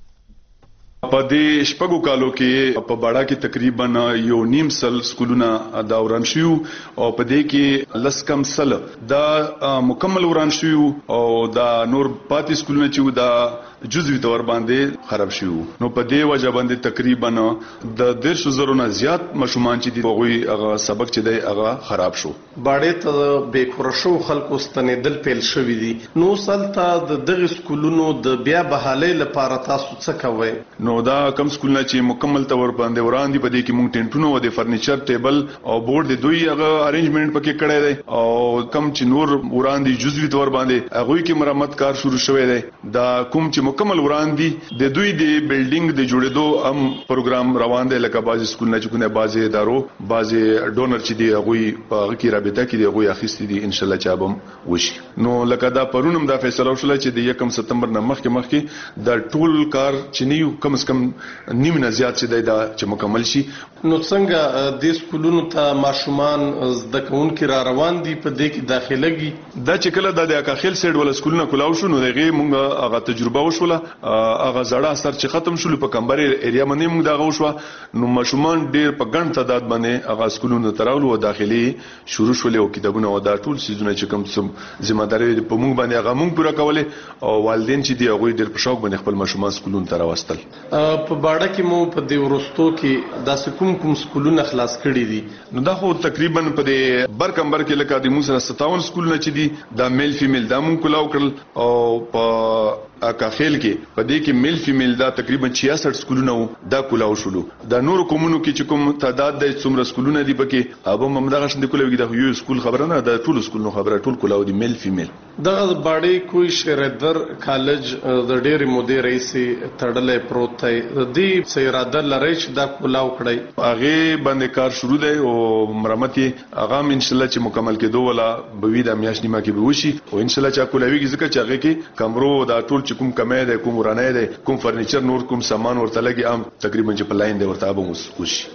په دې شپږو کالو کې په باړه کې تقریبا یو نیم سل سکولونه دا وران شو او په دې کې لس کم سل دا مکمل وران شو او دا نور پاتې سکولونه چې دا جزوي تور باندې خراب شو. نو په دې وجه باندې تقریبا د ډیر زرو نه زیات مشومان چې دی غوي هغه سبق چې دی هغه خراب شو. باړې ته به کورشو خلکو ستنېدل پیل شوې دي. نو سلطه د دغه سکولونو د بیا بحالې لپاره تاسو څه کوئ؟ نو دا کم سکولونه چې مکمل تور باندې وران دي په دې کې مونږ ټینټونو او د فرنیچر ټیبل او بورډ د دوی هغه ارینجمنت پکې کړی دی او کم چې نور وران دي جزوي تور باندې هغه کې مرمت کار شروع شوی دی. دا کوم چې مکمل وران دي د دوی د بیلډینګ د جوړېدو هم پروګرام روان دی. لکه بعضی سکولونه چې کومه بعضی ادارو بعضی ډونر چې دی هغه په هغه کې رابطه کې دی هغه اخیستي دي ان شاء الله چې به وشي. نو لکه دا پرونم دا فیصله وشوله چې د یکم سپتمبر نه مخکې مخکې دا ټول کار چې نیو کم از کم نیم نه زیات چې دا چې مکمل شي. نو څنګه د سکولونو ته ماشومان زده کوونکي را روان دي په دې کې داخلهږي؟ دا چې کله د اکاخیل سیډ ول سکولونه کولاو شو نو دغه مونږه هغه تجربه وشوله هغه زړه اثر چې ختم شول په کمبر ایریا باندې مونږ دا غوښوا نو ماشومان ډیر په ګڼ تعداد باندې هغه سکولونو تراول او داخلي شروع شول او کتابونه او دا ټول سيزونه چې کوم ذمہ داري په مونږ باندې هغه مونږ پوره کوله او والدین چې دی هغه ډیر په شوق باندې خپل ماشومان سکولونو ته راوستل. په باړه کې مو په دې ورستو کې دا کوم کوم سکولونه خلاص کړي دي؟ نو دا خو تقریبا په دې برکمبر کې لکه د موسی ستاون سکولونه چې دي دا میل فیمیل دا مونږ کولاو کړل او په اکاخیل کې په دې کې میل فیمیل دا تقریبا چھیاسٹھ سکولونه دا کولاو شولو. دا نور کومونو کې چې کوم تعداد د څومره سکولونه دي پکې هغه هم دغه شند کولاوي دا یو سکول خبره نه دا ټول سکولونو خبره ټول کولاو دي میل فیمیل. دغه باړې کوئی شریدر کالج د ډېر مودې رئیس تړلې پروت دی د دې سیراده لری چې دا کولاو کړی هغه باندې کار شروع دی او مرمت هغه ان شاء الله چې مکمل کېدو ولا بوي د میاشتې ما کې به وشي او ان شاء الله چې کولاوي کې ځکه چې هغه کې کمرو دا ټول کوم کمې ده کوم ورانه ده کوم فرنیچر نور کوم سامان ورته لګي عام تقریبا چې په لاین دی ورته به وشي.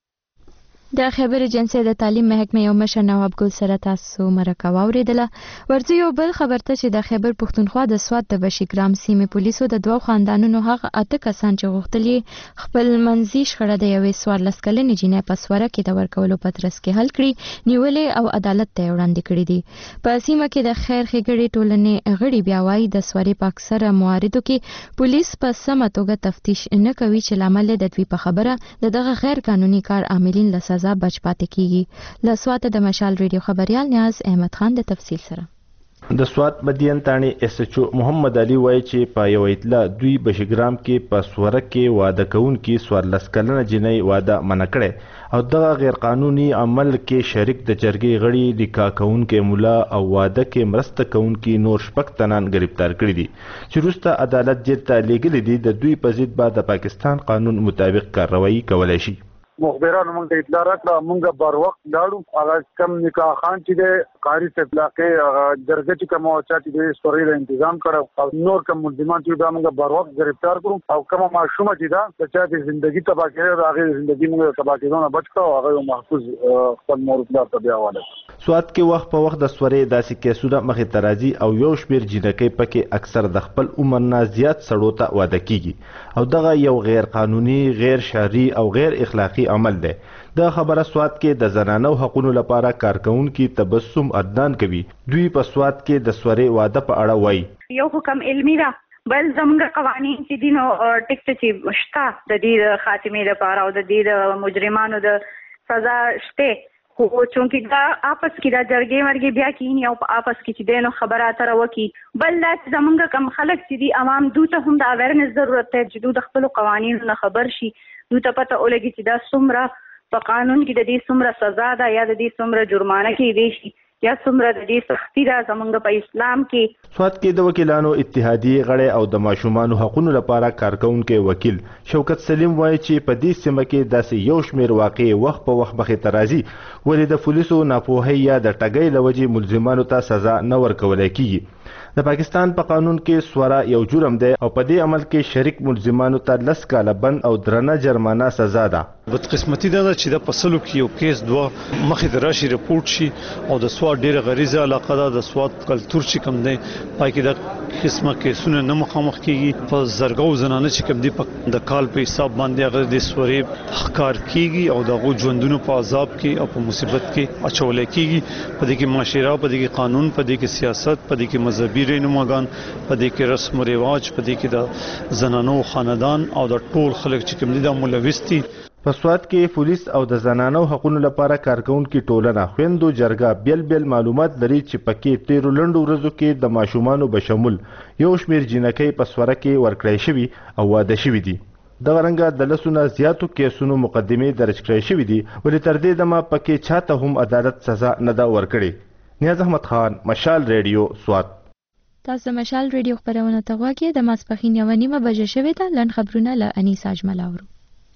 د خیبر جنسي د تعلیم محکمې یو مشر نواب ګل سره تاسو مرکه واوریدله. ورته یو بل خبر ته چې د خیبر پښتونخوا د سواد د بشیګرام سیمې پولیسو د دوه خاندانونو هغه اته کسان چې غوښتلي خپل منځي شخړه د یوې څوارلس کلنې جینۍ په سوره کې د ورکولو په ترڅ کې حل کړي نیولې او عدالت ته وړاندې کړي دي. په سیمه کې د خیر ښېګړې ټولنې غړي بیا وایي د سورې په اکثره مواردو کې پولیس په سمه توګه تفتیش نه کوي چې لامل د دوی په خبره د دغه غیر قانوني کار عاملین له سزا بچ پاتې کیږي. له سوات د مشال ریډیو خبريال نیاز احمد خان د تفصیل سره. د سوات مدین تانی اس ایچ او محمد علي وایي چې په یو اطلاع دوی بشګرام کې په سوره کې واده کون کې څوارلس کلنه جنۍ واده منع کړي او دغه غیر قانوني عمل کې شریک د جرګې غړي نکاح کون کې مولا او واده کې مرسته کون کې نور شپږ تنان گرفتار کړي دي چې وروسته عدالت جیل ته لیږلي دي. د دوی په ضد به د پاکستان قانون مطابق کاروایی کولای شي. مخبرانو موږ ته اطلاع راکړه موږ بر وخت لاړو هغه کم نکاح خان چې د قاری سپلاکه هغه درجه چې کوم چا چې د سوري له تنظیم کړو او نور کوم ملزمان چې دا موږ بر وخت گرفتار کړو او کوم معصومه چې دا چې ژوندۍ تباہ کړي هغه ژوندۍ موږ تباہ کېدونه بچ کړو هغه محفوظ خپل مور پلار ته بیا واله. سوات کې وخت په وخت د سوري داسې کیسونه مخې ته راځي او یو شمېر جنکۍ پکې اکثر د خپل عمر نه زیات سړو ته واده کیږي او دغه یو غیر قانوني غیر شرعي او غیر اخلاقی عمل دی. د خبره سوات کې د زنانو حقوقو لپاره کارکونکو تبسم عدنان کوي. دوی په سوات کې د سوري واده په اړه وایي یو حکم علمي را بل زموږ قوانين چې دینو ټیکټ چې شته د دې خاتمه لپاره او د دې مجرمانو د سزا شته خو چونکې دا آپس کې دا جرګې ورګې بیا کینی او په آپس کې چې دینو خبره اتره وکي بل دا زموږ کم خلک چې دي عوام دوی ته هم د اویرنس ضرورت دی چې دوی د خپل قوانینو نه خبر شي دوی ته پته ولګي چې دا څومره په قانون کې د دې څومره سزا ده یا د دې څومره جرمانه کې دی شي یا څومره د دې سختي ده زمونږ په اسلام کې. سوات کې د وکیلانو اتحادیې غړی او د ماشومانو حقوقو لپاره کارکونکي وکیل شوکت سلیم وایي چې په دې سیمه کې داسې یو شمېر واقع وخت په وخت مخې ته راځي ولې د پولیسو ناپوهۍ یا د ټګۍ له وجې ملزمانو ته سزا نه ورکولی کیږي. د پاکستان په قانون کې سوره یو جرم دی او په دې عمل کې شریک ملزمانو ته لس کاله بند او درنه جرمانه سزا ده. بدقسمتي دا ده چې د پسلو کې یو کیس دوه مخې ته راشي رپورټ شي او د سوات ډیره غریزه علاقه ده د سوات کلتور چې کوم دی پای کې د قسمه کیسونه نه مخامخ کیږي په زرګو زنانه چې کوم دی د کال په حساب باندې هغه د سورې ښکار کیږي او دغه ژوندونو په عذاب کې او په مصیبت کې اچول کیږي. په دې کې معاشره په دې کې قانون په دې کې سیاست په دې کې مذهبي رهنماګان په دې کې رسم او رواج په دې کې د زنانو خاندان او د ټول خلک چې کوم دي د ملوث دي. په سوات کې پولیس او د زنانو حقوقو لپاره کارکونکي ټولنه خويندو جرګه بیل بیل معلومات لري چې پکې تیرو لنډو ورځو کې د ماشومانو بشمول یو شمیر جنکۍ په سوره کې ورکړی شوي او واده شوي دي. دغه رنګه د لسونه زیاتو کیسونو مقدمې درج کړی شوي دي ولې تر دې دمه پکې چاته هم عدالت سزا نه ده ورکړې. نیاز احمد خان، مشال ریډیو، سوات. تاسو مشال ریډیو خبرونه ته غواړئ د ماسپښین یوه نیمه بجې شوې ده. لنډ خبرونه له انیس اجمل اورو.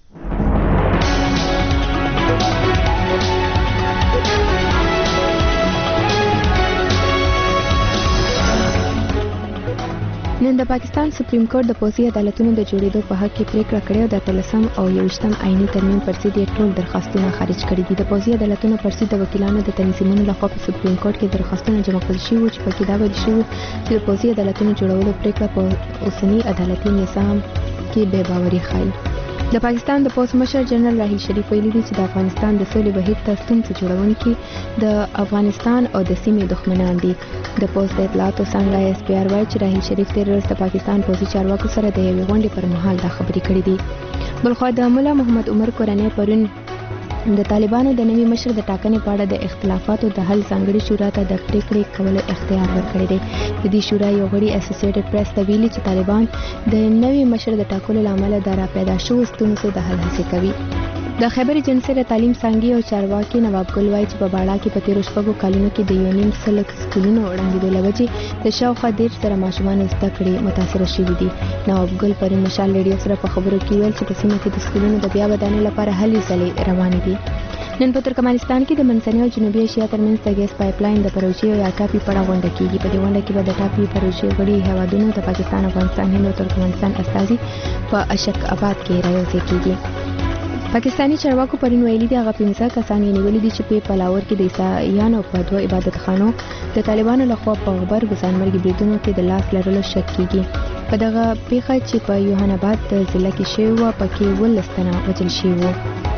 نن د پاکستان سپریم کورټ د پوځي عدالتونو د جوړېدو په حق کې پریکړه کړې او د اتلسم او یوویشتم آئیني ترمیم پر ضد یې ټول درخواستونه خارج کړي دي. د پوځي عدالتونو پر ضد د وکیلانو د تنظیمونو لخوا په سپریم کورټ کې درخواستونه جمع کړل شوي وو چې پکې دا ویل شوي چې د پوځي عدالتونو جوړولو پریکړه په اوسني عدالتي نظام کې بې باوري ښایي. د پاکستان د پوځ مشر جنرال راحیل شریف ویلي دي چې د افغانستان د سولې بهیر ته ستونزې جوړونکي د افغانستان او د سیمې دښمنان دي. د پوځ د اطلاعاتو څانګه اس پی آر وایي چې راحیل شریف تېره ورځ د پاکستان پوځي چارواکو سره د یوې غونډې پر مهال دا خبرې کړې دي. بلخوا د مولا محمد عمر کورنۍ پرون د طالبانو د نوي مشر د ټاکنې په اړه د اختلافاتو د حل ځانګړي شورا ته د پریکړې کولو اختیار ورکړی دی. د دې شورا یو غړي اسوسییټډ پریس ته ویلي چې طالبان د نوي مشر د ټاکلو له امله د راپیدا شوو ستونزو د حل هڅې کوي. د خیبر ایجنسۍ د تعلیم څانګې او چارواکي نواب ګل وایي چې په باړا کې په تیرو شپږو کلونو کې د یو نیم سلک سکولونو ړنګېدو له وجې د شاوخوا دېرش زره ماشومان زده کړې متاثره شوي دي. نواب ګل پرون مشال ریډیو سره په خبرو کې ویل چې په سیمه کې د سکولونو د بیا ودانۍ لپاره هلې ځلې روانې دي. نن په ترکمنستان کې د منځنۍ او جنوبي اسیا ترمنځ د ګیس پایپ لاین د پروژې او یا ټاپي په اړه غونډه کیږي. په دې غونډه کې به د ټاپي پروژې غړي هیوادونو د پاکستان، افغانستان، هند او ترکمنستان استازي په اشک آباد کې رايوځای کیږي. پاکستانی چارواکو پرون ویلي دي هغه پنځه کسان یې نیولي دي چې په پلاور کې د عیسایانو په دوه عبادتخانو د طالبانو لخوا په غبرګ ځانمرګي بریدونو کې د لاس لرلو شک کیږي. په دغه پیښه چې په یوهان آباد د ضلع کې شوې وه پکې اوولس تنه وژل شوي وو.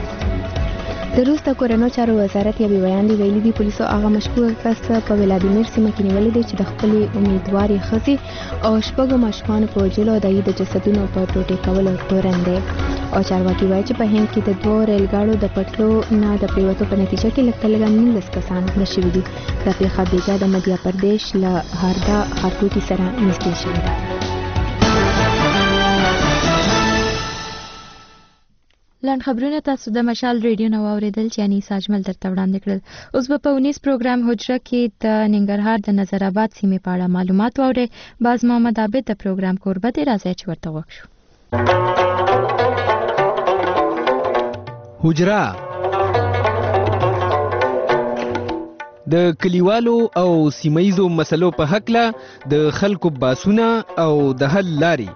د روس د کورنو چارو وزارت یوې بیان دی ویلي دي پولیسو هغه مشکوک کس په ولادیمیر سیمه کې نیولی دی چې د خپلې امیدوارې ښځې او شپږو ماشومانو په وژلو او د هغوی د جسدونو په ټوټې کولو تورن دی. او چارواکي وایي چې په هند کې د دوو ریل ګاډو د پټلو نه د پریوتو په نتیجه کې لږ تر لږه نولس کسان مړه شوي دي. دا پیښه بیجا د مدیا پردیش له هاردا ښارګوټي سره نږدې شوې ده. لاند خبرونه تاسو د مشال ریډیو نو اوریدل چې انیس اجمل درته وړاندې کړل. اوس به په ونیس پروګرام حجره کې د ننګرهار د نظر آباد سیمې په اړه معلومات واورئ. باز محمد عابد د پروګرام کوربه دی، راځئ چې ورته غوږ شو. حجره د کلیوالو او سیمایزو مسلو په هکله د خلکو باسونه او د حل لاري.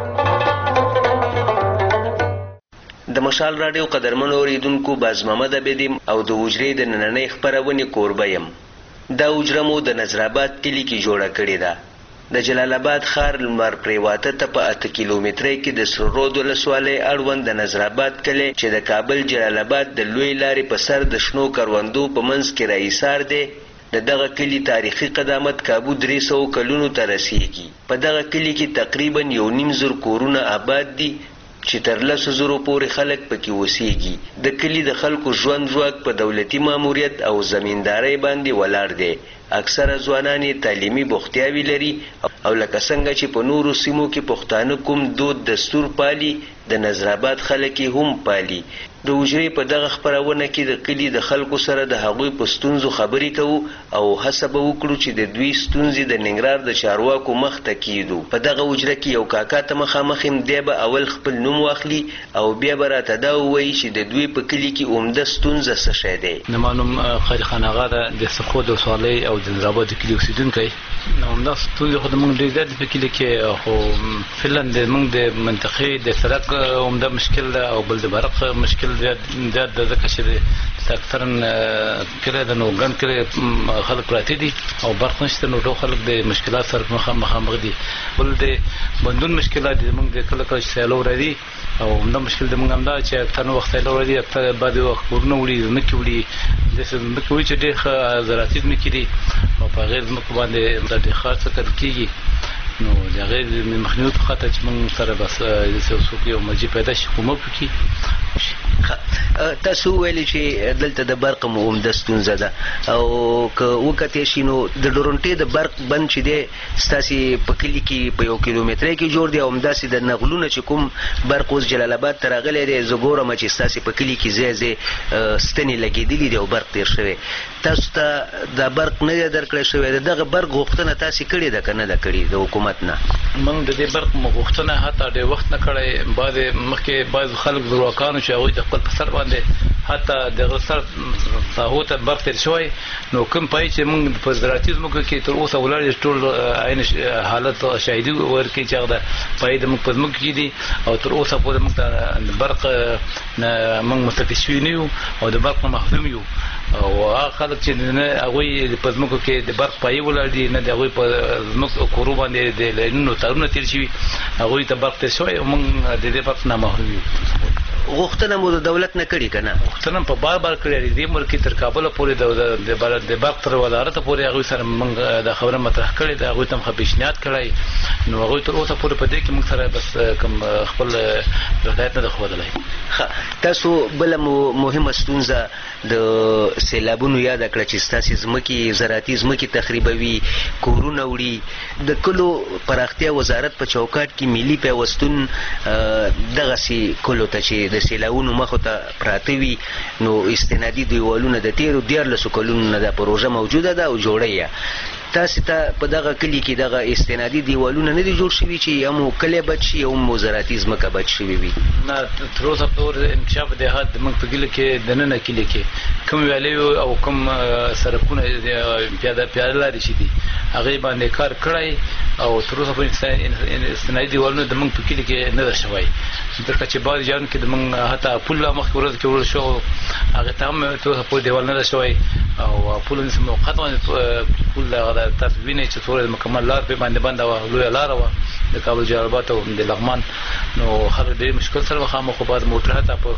د مشال راډیو قدرمنو اوریدونکو باز محمد عابد او د حجرې د نننۍ خپرونې کوربه یم. دا حجره مو د نظر آباد کلي کې جوړه کړې ده. د جلال آباد ښار لمر پریواته ته په اته کیلومترۍ کې د سره رود ولسوالۍ اړوند د نظر آباد کلی چې د کابل جلال آباد د لوی لارې په سر د شنو کروندو په منځ کې راایسار دی. د دغه کلي تاریخي قدامت کابو درې سوه کلونو ته رسیږي. په دغه کلي کې تقریبا یو نیم زر کورونه آباد دي چې تر لسو زرو پورې خلک پکې اوسېږي. د کلي د خلکو ژوند ژواک په دولتي ماموریت او زمیندارۍ باندې ولاړ دی. اکثره ځوانان یې تعلیمي بوختیاوي لري او لکه څنګه چې په نورو سیمو کې پښتانه کوم دود دستور پالي د نظر آباد خلک یې هم پالي. د وجرې په دغه خبرونه کې د کلی د خلکو سره د هغوی په ستونزو خبرې کوو او هڅه به وکړو چې د دوی ستونزې د ننګرهار د چارواکو مخ ته کیږدو. په دغه وجره کې یو کاکا ته مخامخ یم، دی به اول خپل نوم واخلي او بیا به راته دا ووایي چې د دوی په کلي کې عمده ستونزه څه شی دی. زما نوم خیر خان اغا ده، د سرخود ولسوالۍ او د نظرآباد د کلي اوسېدونکی. نو همدا ستونزې خو زموږ ډېر زیات په کلي کې، خو فعلا زموږ د منطقې د سړک عمده مشکل ده او بل د برق مشکل زیات زیات ده، ځکه چې اکثرا کلی ده نو ګڼ کلی خلک پراته دي او برق نشته، نو ټول خلک د مشکلات سره مخامخ دي. بل د بندون مشکلات دي زموږ د کله کله چې سیلاب راځي او همدا مشکل زموږ همدا چې اکثر وخت سیلاب راځي، اکثر بعضې وخت کورونه وړي، ځمکې وړي، داسې ځمکې وړي چې ډېر ښه زراعتي ځمکې دي او په هغې ځمکو باندې ډېر ښه څه کرل کېږي. نو د هغې مخنیوي په خاطر چې موږ سره بس څوک یو مرجع پیدا شي کومک وکړي. تاسو ویلي چې دلته د برق مو عمده ستونزه ده او که وکتې شي نو د ډورنټې د برق بند چې دی ستاسې په کلي کې په یو کیلومترۍ کې جوړ دی او همداسې د نغلونه چې کوم برق اوس جلال آباد ته راغلی دی، زه ګورم چې ستاسې په کلي کې ځای ځای ستنې لګېدلي دي او برق تېر شوی. تاسو ته دا برق نه دی درکړی شوی، د دغه برق غوښتنه تاسې کړې ده که نه ده کړې د حکومت نه؟ موږ د دې برق غوښتنه حتی ډېر وخت نه کړی. بعضې مخکې بعض خلک زورواکانو چې هغوی د خپل په سر باندې حتی دغه سر ساحو ته برق تېر شوی، نو کوم پای چې موږ په زراعتي ځمکو کې تر اوسه ولاړ ټول عین حالت شاهدي ورکوي چې هغه د پای د موږ په ځمکو کې دي او تر اوسه پورې موږ ته برق موږ مستفید شوي نه یو او د برق نه محروم یو. او هغه خلک چې نه هغوی په ځمکو کې د برق پایې ولاړ دي، نه د هغوی په ځمکو کورو باندې د لاینونو تارونه تېر شوي، هغوی ته برق تېر شوی او موږ د دې برق نه محروم یو. غوښتنه مو د دولت نه کړې که نه؟ غوښتنه په بار بار کړې دي. دې ملک کې تر کابله پورې د برق تر وزارته پورې هغوی سره موږ دا خبره مطرح کړې ده، هغوی ته هم ښه پیشنهاد کړی، نو هغوی تر اوسه پورې په دې کې موږ سره بس کوم خپل رضایت نه ده ښودلی. ښه، تاسو بله مهمه ستونزه د سیلابونو یاده کړه چې ستاسې ځمکې زراعتي ځمکې تخریبوي، کورونه وړي. د کلو پراختیا وزارت په چوکاټ کې ملي پیوستون دغسې کلو ته چې د سیلابونو مخو ته پراته وي نو استنادي دیوالونه د تېرو دیارلسو کلونو نه دا پروژه موجوده ده او جوړه یې. تاسې ته په دغه کلي کې دغه استنادي دیوالونه نه دي جوړ شوي چې یا مو کلی بچ شي یا مو زراعتي ځمکه بچ شوي وي؟ نه، تر اوسه پورې انکشاف دیهات زموږ په کلي کې دننه کلي کې کوم ویالې او کوم سړکونه پیاده پیاده لارې چې دي هغې باندې کار کړی او تر اوسه پورې استنادي دیوالونه زموږ په کلي کې نه ده شوی، ځکه چې بعضې ځایونو کې زموږ حتی پل مخکې ورځ کې وړل شو هغې ته هم تر اوسه پورې دیوال نه ده شوی او پل موقت باندې پل تاسو وینئ چې څومره مکمل لار پرې باندې بنده وه، لویه لاره وه د کابل جلال آباد او د لغمان، نو خلک ډېر مشکل سره مخامخ وو. بعض موټر حتی په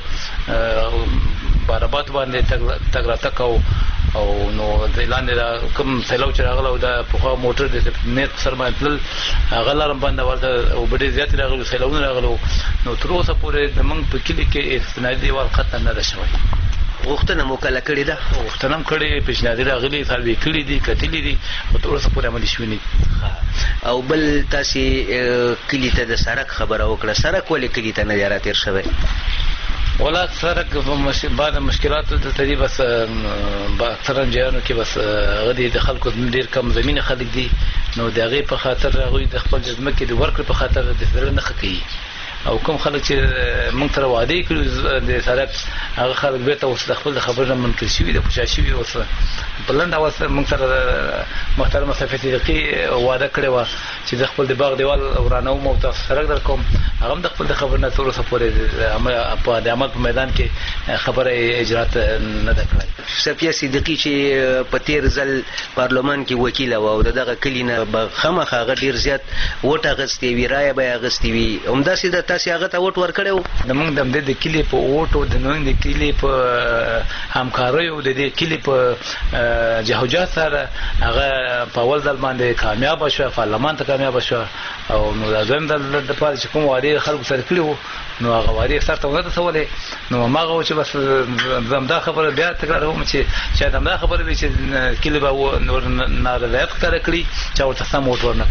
بارابات باندې تګ راتګ کوو او نو د لاندې دا کوم سیلاب چې راغلی او دا پخوا موټر د نیت په سر باندې تلل هغه لاره هم بنده ورته اوبه ډېر زیاتې راغلي، سیلابونه راغلي، نو تر اوسه پورې زموږ په کلي کې استنادي دیوال قطعا نه ده شوی. غوښتنه مو کله کړې ده؟ غوښتنه هم کړې، پیشنهادي راغلي، سروې کړي دي، کتلي دي، خو تر اوسه پورې عملي شوي نه دي. او بل تاسې کلي ته د سړک خبره وکړه، سړک ولې کلي ته نه دی راتېر شوی؟ ولا سړک بعد مشکلاتو دلته دي، بس اکثرا ځایونو کې بس هغه دي د خلکو ډېر کم زمینه خلک دي، نو د هغې په خاطر هغوی د خپل ځمکې د ورکړې په خاطر د زړه نه ښه کوي او کوم خلک چې موږ سره وعده یې کړي د سړک هغه خلک بېرته اوس د خپل د خبرو نه منکر شوي دي، خوشحال شوي اوس په لنډ اواز موږ سره محترمه صفیه صدیقي وعده کړې وه چې زه خپل د باغ دیوال ورانوم او تاسو سړک در کوم، هغه هم د خپل د خبر نه تر اوسه پورې د عمل په میدان کې خبره اجرات نه ده کړې. صفیه صدیقي چې په تېر ځل پارلمان کې وکیله وه او د دغه کلي نه به خامخا هغه ډېر زیات ووټ اخیستی وي، رایه به یې اخیستې وي، همداسې ده تاسې هغه ته ووټ ورکړی و؟ زموږ د همدې د کلي په ووټو د نوم د کلي په همکاریو د دې کلي په جهوجات سره هغه په اول ځل باندې کامیابه شوه، پارلمان ته کامیابه شوه او نو د دویم ځل دپاره چې کوم وعدې خلکو سره کړي وو نو هغه وعدې سر ته ونه رسولې، نو هماغه و چې بس زه همدا خبره بیا تکراروم چې شاید همدا خبره وي چې کلي به نارضایت ښکاره کړي چا ورته سم ووټ ورنه کړ.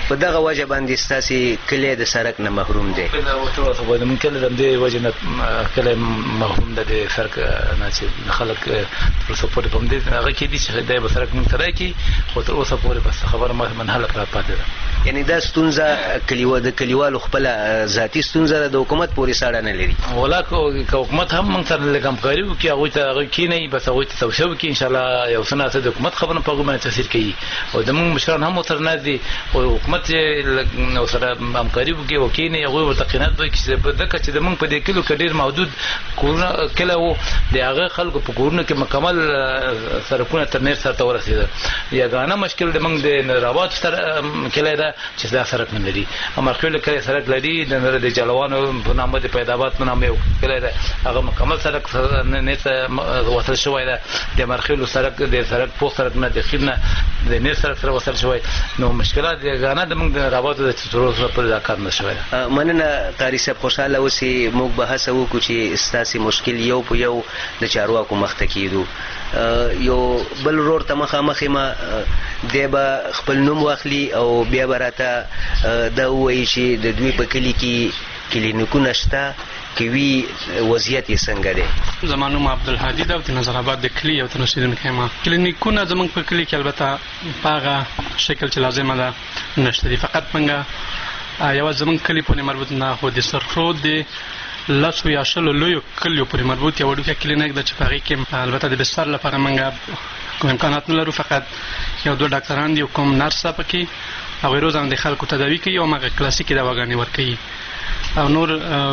په دغه وجه باندې ستاسې کلی د سړک نه محروم دی. من کلی د همدې وجې نه کلی محروم ده د سړک نه چې خلک تر اوسه پورې په همدې هغه کې دي چې دی به سړک موږ ته راکړي خو تر اوسه پورې بس خبره منحله پاتې ده. یعنې دا ستونزه کلیوال د کلیوالو خپله ذاتي ستونزه ده د حکومت پورې ساړه نه لري. ولا که حکومت هم موږ سره لږ همکاري وکړي هغوی ته هغوی کښېنوي بس هغوی ته توصیه وکړي انشاءالله یو څه نه څه د حکومت خبره په هغوی باندې تاثیر کوي او زموږ مشران هم ورسره ناست دي خو حکومت چې ورسره همکاري وکړي او کښېنوي هغوی ورته قناعت وکړي چې ځکه چې زموږ په دې کلیو کې ډېر محدود کورونه کلی و د هغه خلکو په کورونو کې مکمل سړکونه تر نیر سر ته ورسېده. یګانه مشکل زموږ د نراباد کلی ده چې دا سړک نه لري. امرخیل کلی سړک لري د جلوانو په نامه د پیداباد په نامه یو کلی ده هغه مکمل سړک نیر ته وصل شوی ده. د امرخیلو سړک د سړک پوخ سړک نه د خیر نه د نیر سړک سره وصل شوی نو مشکلات یګانه زموږ د نرابادو د تر اوسه پورې دا کار نه شوی ده. مننه قاري صاحب خوشحاله اوسئ. موږ به هڅه وکړو چې ستاسې مشکل یو په یو د چارواکو مخ ته کېږدو. یو بل ورور ته مخامخ یم دی به خپل نوم واخلي او بیا به راته دا ووایي چې د دوی په کلي کې کلینیکونه شته که وي وضعیت یې څنګه دی. زما نوم عبدالهادي ده او د نظرآباد د کلي یو تن اوسېدونکی یم. کلینیکونه زموږ په کلي کې البته په هغه شکل چې لازمه ده نشته دي. فقط موږ یوازې زموږ کلي پورې مربوط نه خو د سرخرود د لسو یا شلو لویو کلیو پورې مربوط یو وړوکی کلینیک ده چې په هغې کې البته د بستر لپاره موږ کوم امکانات نه لرو. فقط یو دوه ډاکټران دي او کوم نرس ده پکې هغوی روزانه د خلکو تداوي کوي او هماغه کلاسیکي دواګانې ورکوي او نور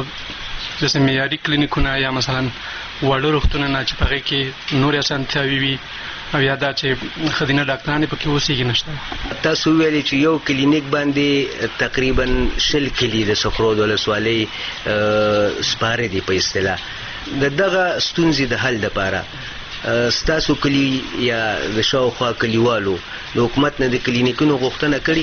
داسې معیاري کلینیکونه یا مثلا واړه روغتونونه چې په هغې کې نورې اسانتیاوې وي او یا دا چې ښځینه ډاکټرانې پکې اوسېږي نشته. تاسو وویلې چې یو کلینیک باندې تقریبا شل کلي د سخرود ولسوالۍ سپاره دي په اصطلاح. د دغه ستونزې د حل دپاره ستاسو کلي یا د شاوخوا کلیوالو د حکومت نه د کلینیکونو غوښتنه کړې؟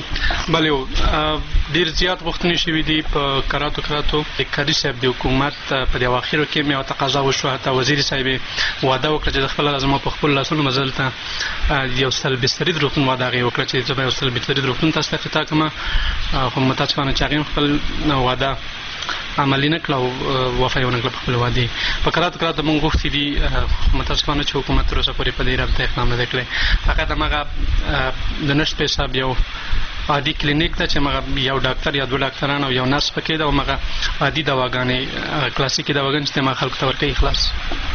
بلې ډېر زیات غوښتنې شوي دي په کراتو کراتو. کاري صاحب د حکومت په دې اواخرو کې یوه تقاضا وشوه حتی وزیر صاحب یې وعده وکړه چې د خپله لازمه په خپلو لاسونو به زه دلته یو سل بسترید روغتون وعده هغې وکړه چې زه به یو سل بسترید روغتون تاسو ته افتتاح کړم خو متاسفانه چې هغې هم خپل وعده عملي نه کړه او وفا یې ونه کړه په خپلې وعدې. په کراتو کراتو موږ غوښتي دي متاسفانه چې حکومت تر اوسه پورې په دې رابطه اقدام نه دی کړی. فقط هماغه د نشت په حساب یو عادي کلینیک ده چې هغه یو ډاکټر یا دوه ډاکټران او یو نرس پکې ده او هغه عادي دواګانې کلاسیکي دواګانې چې هغه خلکو ته ورکوي خلاص.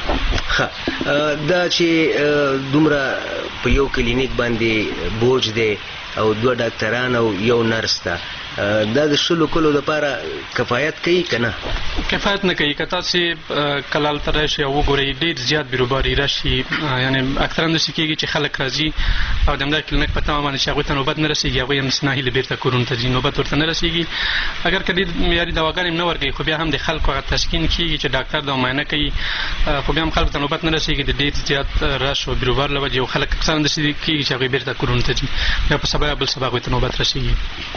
ښه دا چې دومره په یو کلینیک باندې بوج دی او دوه ډاکټران او یو نرس ده دا د شلو کلو دپاره کفایت کوي که نه؟ کفایت نه کوي. که تاسې کله هلته راشئ او وګورئ ډېر زیات بیروباري راشي یعنې اکثرا داسې کېږي چې خلک راځي او د همدا کلینیک په تمه باندې چې هغوی ته نوبت نه رسېږي هغوی هم ناهیلې بېرته کورونو ته ځي نوبت ورته نه رسېږي. اگر که ډېر معیاري دواګانې هم نه ورکوي خو بیا هم د خلکو هغه تسکین کېږي چې ډاکټر دا معاینه کوي خو بیا هم خلکو ته نوبت نه رسېږي د ډېر زیات رش او بیروبار له وجې او خلک اکثرا داسې کېږي چې هغوی بېرته کورونو ته ځي بیا په سبا یا بل سبا هغوی ته نوبت رسېږي.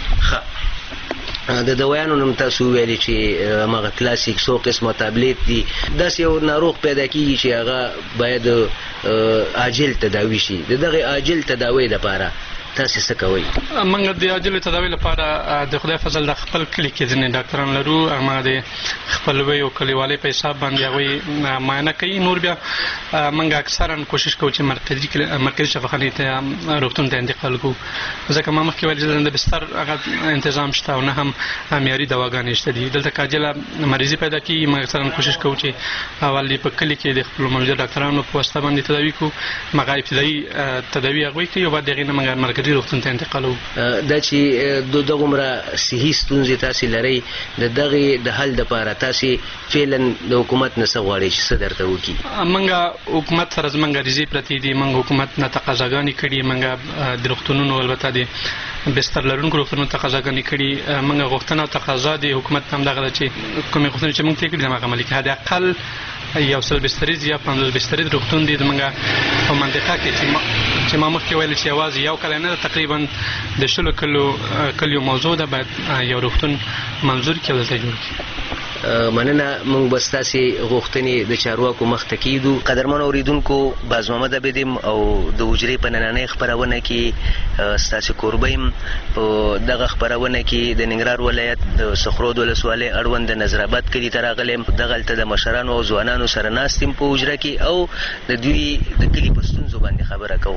د دوايانو نوم تاسو ویلي چې هغه کلاسیک څو قسمه تابلیت دي داسې یو ناروغ پیدا کېږي چې هغه باید عاجل تداوي شي. د دغې عاجل تداوۍ دپاره تاسې څه کوئ؟ موږ د عاجلې تداوۍ لپاره د خدای فضل د خپل کلي کې ځینې ډاکټران لرو هغه د خپلوۍ او کلیوالۍ په حساب باندې هغوی معاینه کوي. نور بیا موږ اکثرا کوشش کوو چې مرکزي مرکزي شفاخانې ته روغتون ته انتقال کړو ځکه ما مخکې ویل چې د بستر هغه تنظیم شته او نه هم معیاري دواګانې شته دي. دلته که عاجله مریضي پیدا کېږي موږ اکثرا کوشش کوو چې اول په کلي کې د خپلو موجوده ډاکټرانو په واسطه باندې تداوي کړو. هغه ابتدایي تداوي هغوی کوي او بعد د هغې نه موږ مرکزي روغتون ته انتقالوو. دا چې دغومره صحي ستونزې تاسې لرئ د دغې د حل دپاره تاسې فعلا د حکومت نه څه غواړئ چې څه درته وکړي؟ موږ حکومت سره زموږ عریضې پرتې دي. موږ حکومت نه تقاضاګانې کړي موږ د روغتونونو البته د بستر لرونکو روغتونونو تقاضاګانې کړي. موږ غوښتنه او تقاضا د حکومت همدغه ده چې کومې غوښتنې چې موږ ته یې کړي هماغه عملي کړي. حداقل یو سل بستریز یا پنځوس بستریز روغتون دی زموږ په منطقه کې چې ما مخکې ویل چې یوازې یو کلی نه ده تقریبا د شلو کلو کلیو موضوع ده باید یو روغتون منظور کړي او دلته جوړ کړي. مننه. موږ بس تاسې غوښتنې د چارواکو مخ ته کیدو. قدرمن اوریدونکو، باز محمد عبیدیم او د حجرې په نننۍ خپرونه کې ستاسې کوربه یم. په دغه خپرونه کې د ننګرهار ولایت د سخرود ولسوالۍ اړوند د نظرآباد کلي ته راغلی یم. دغلته د مشرانو او ځوانانو سره ناست یم په حجره کې او د دوی د کلي په ستونزو باندې خبره کوو.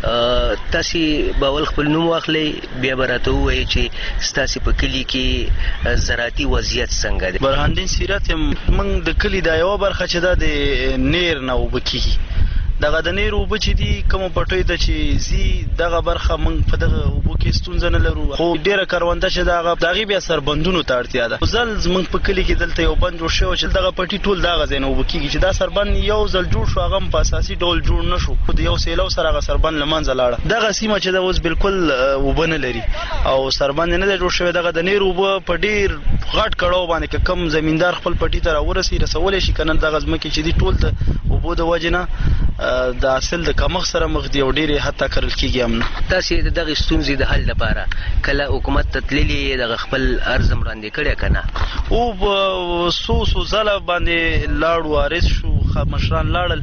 تاسې به اول خپل نوم واخلئ، بیا به راته ووایئ چې ستاسې په کلي کې زراعتي وضعیت څنګه دی. برهاندین سیرت یم. موږ د کلي دا یوه برخه چې دا د نیر نه اوبه کېږي، دغه د نیر اوبه چې دي کومو پټیو ته چې ځي دغه برخه موږ په دغه اوبو کې ستونزه نه لرو، خو ډېره کرونده چې د هغه د هغې بیا سربندونو ته اړتیا ده. ځل زموږ په کلي کې دلته یو بند جوړ شوی چې دغه پټي ټول دغه ځای نه اوبه کېږي، چې دا سربند یو ځل جوړ شو هغه هم په اساسي ډول جوړ نه شو، د یو سیلو سره هغه سربند له منځه لاړه. دغه سیمه چې ده اوس بلکل اوبه نه لري او سربند نه دی جوړ شوی. دغه د نیر اوبه په ډېر غټ کړاو باندې که کم زمیندار خپل پټي ته راورسي رسولی شي، که نه دغه ځمکې چې دي ټول د اوبو د وجې نه د حاصل د کمښت سره مخ دي او ډېرې حتی کرل کېږي هم نه. تاسې د دغې ستونزې د حل لپاره کله حکومت ته تللي دغه خپل عرض وړاندې کړی که نه؟ او په څو څو ځله باندې لاړو، عارض شو، مشران لاړل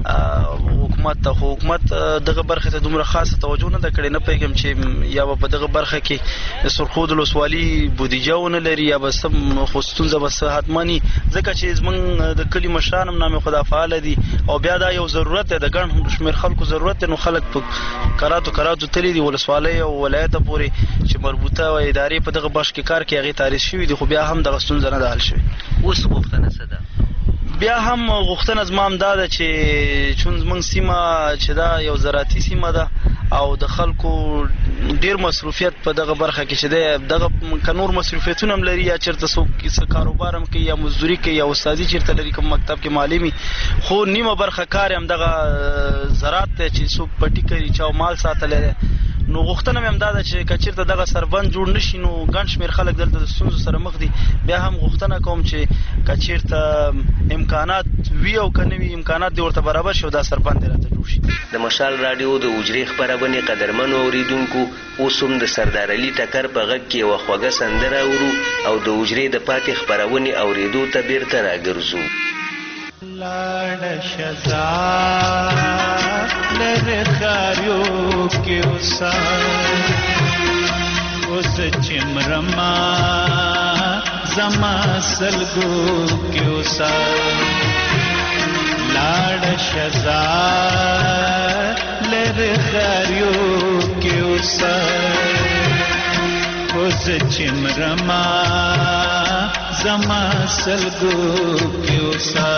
حکومت ته، خو حکومت دغه برخې ته دومره خاصه توجه نه ده کړې. نه پوهېږم چې یا به په دغه برخه کې د سرخود ولسوالي بودیجه ونه لري یا به څه، خو ستونزه به څه حتماني، ځکه چې زموږ د کلي مشران هم نامې خدا فعاله دي او بیا دا یو ضرورت دی، د ګڼ شمېر خلکو ضرورت دی. نو خلک په کراتو کراتو تللي دي ولسوالۍ او ولایته پورې چې مربوطه ادارې په دغه بخش کې کار کوي، هغې تعریض شوي دي، خو بیا هم دغه ستونزه نه ده حل شوې. اوس غوښتنه څه ده؟ بیا هم غوښتنه زما هم دا ده چې چون زموږ سیمه چې دا یو زراعتي سیمه ده او د خلکو ډیر مصروفیت په دغه برخه کې چې دی، دغه که نور مصروفیتونه هم لري یا چېرته څوک څه کاروبار هم کوي یا مزدوري کوي یا استادي چېرته لري، کوم مکتب کې معلم وي، خو نیمه برخه کار هم دغه زراعت دی چې څوک پټي کوي، چا مال ساتلی دی. نو غوښتنه مې هم دا ده چې که چېرته دغه سربند جوړ نه شي نو ګڼ شمېر خلک دلته د ستونزو سره مخ دي. بیا هم غوښتنه کوم چې که چېرته امکانات وي او که نه وي امکانات دې ورته برابر شي او دا سربند دې راته جوړ شي. د مشال راډیو د حجرې خپرونې قدرمنو اورېدونکو، اوس هم د سردار علي ټکر په غږ کې یوه خوږه سندره اورو او د حجرې د پاتې خپرونې اورېدو ته بیرته راګرځو. لاړه شزا لره خاریو کې اوسه اوس چمرما زما سلګو کې اوسه لاړه شزا لره خاریو کې اوسه اوس چمرما زما سلګو کې اوسه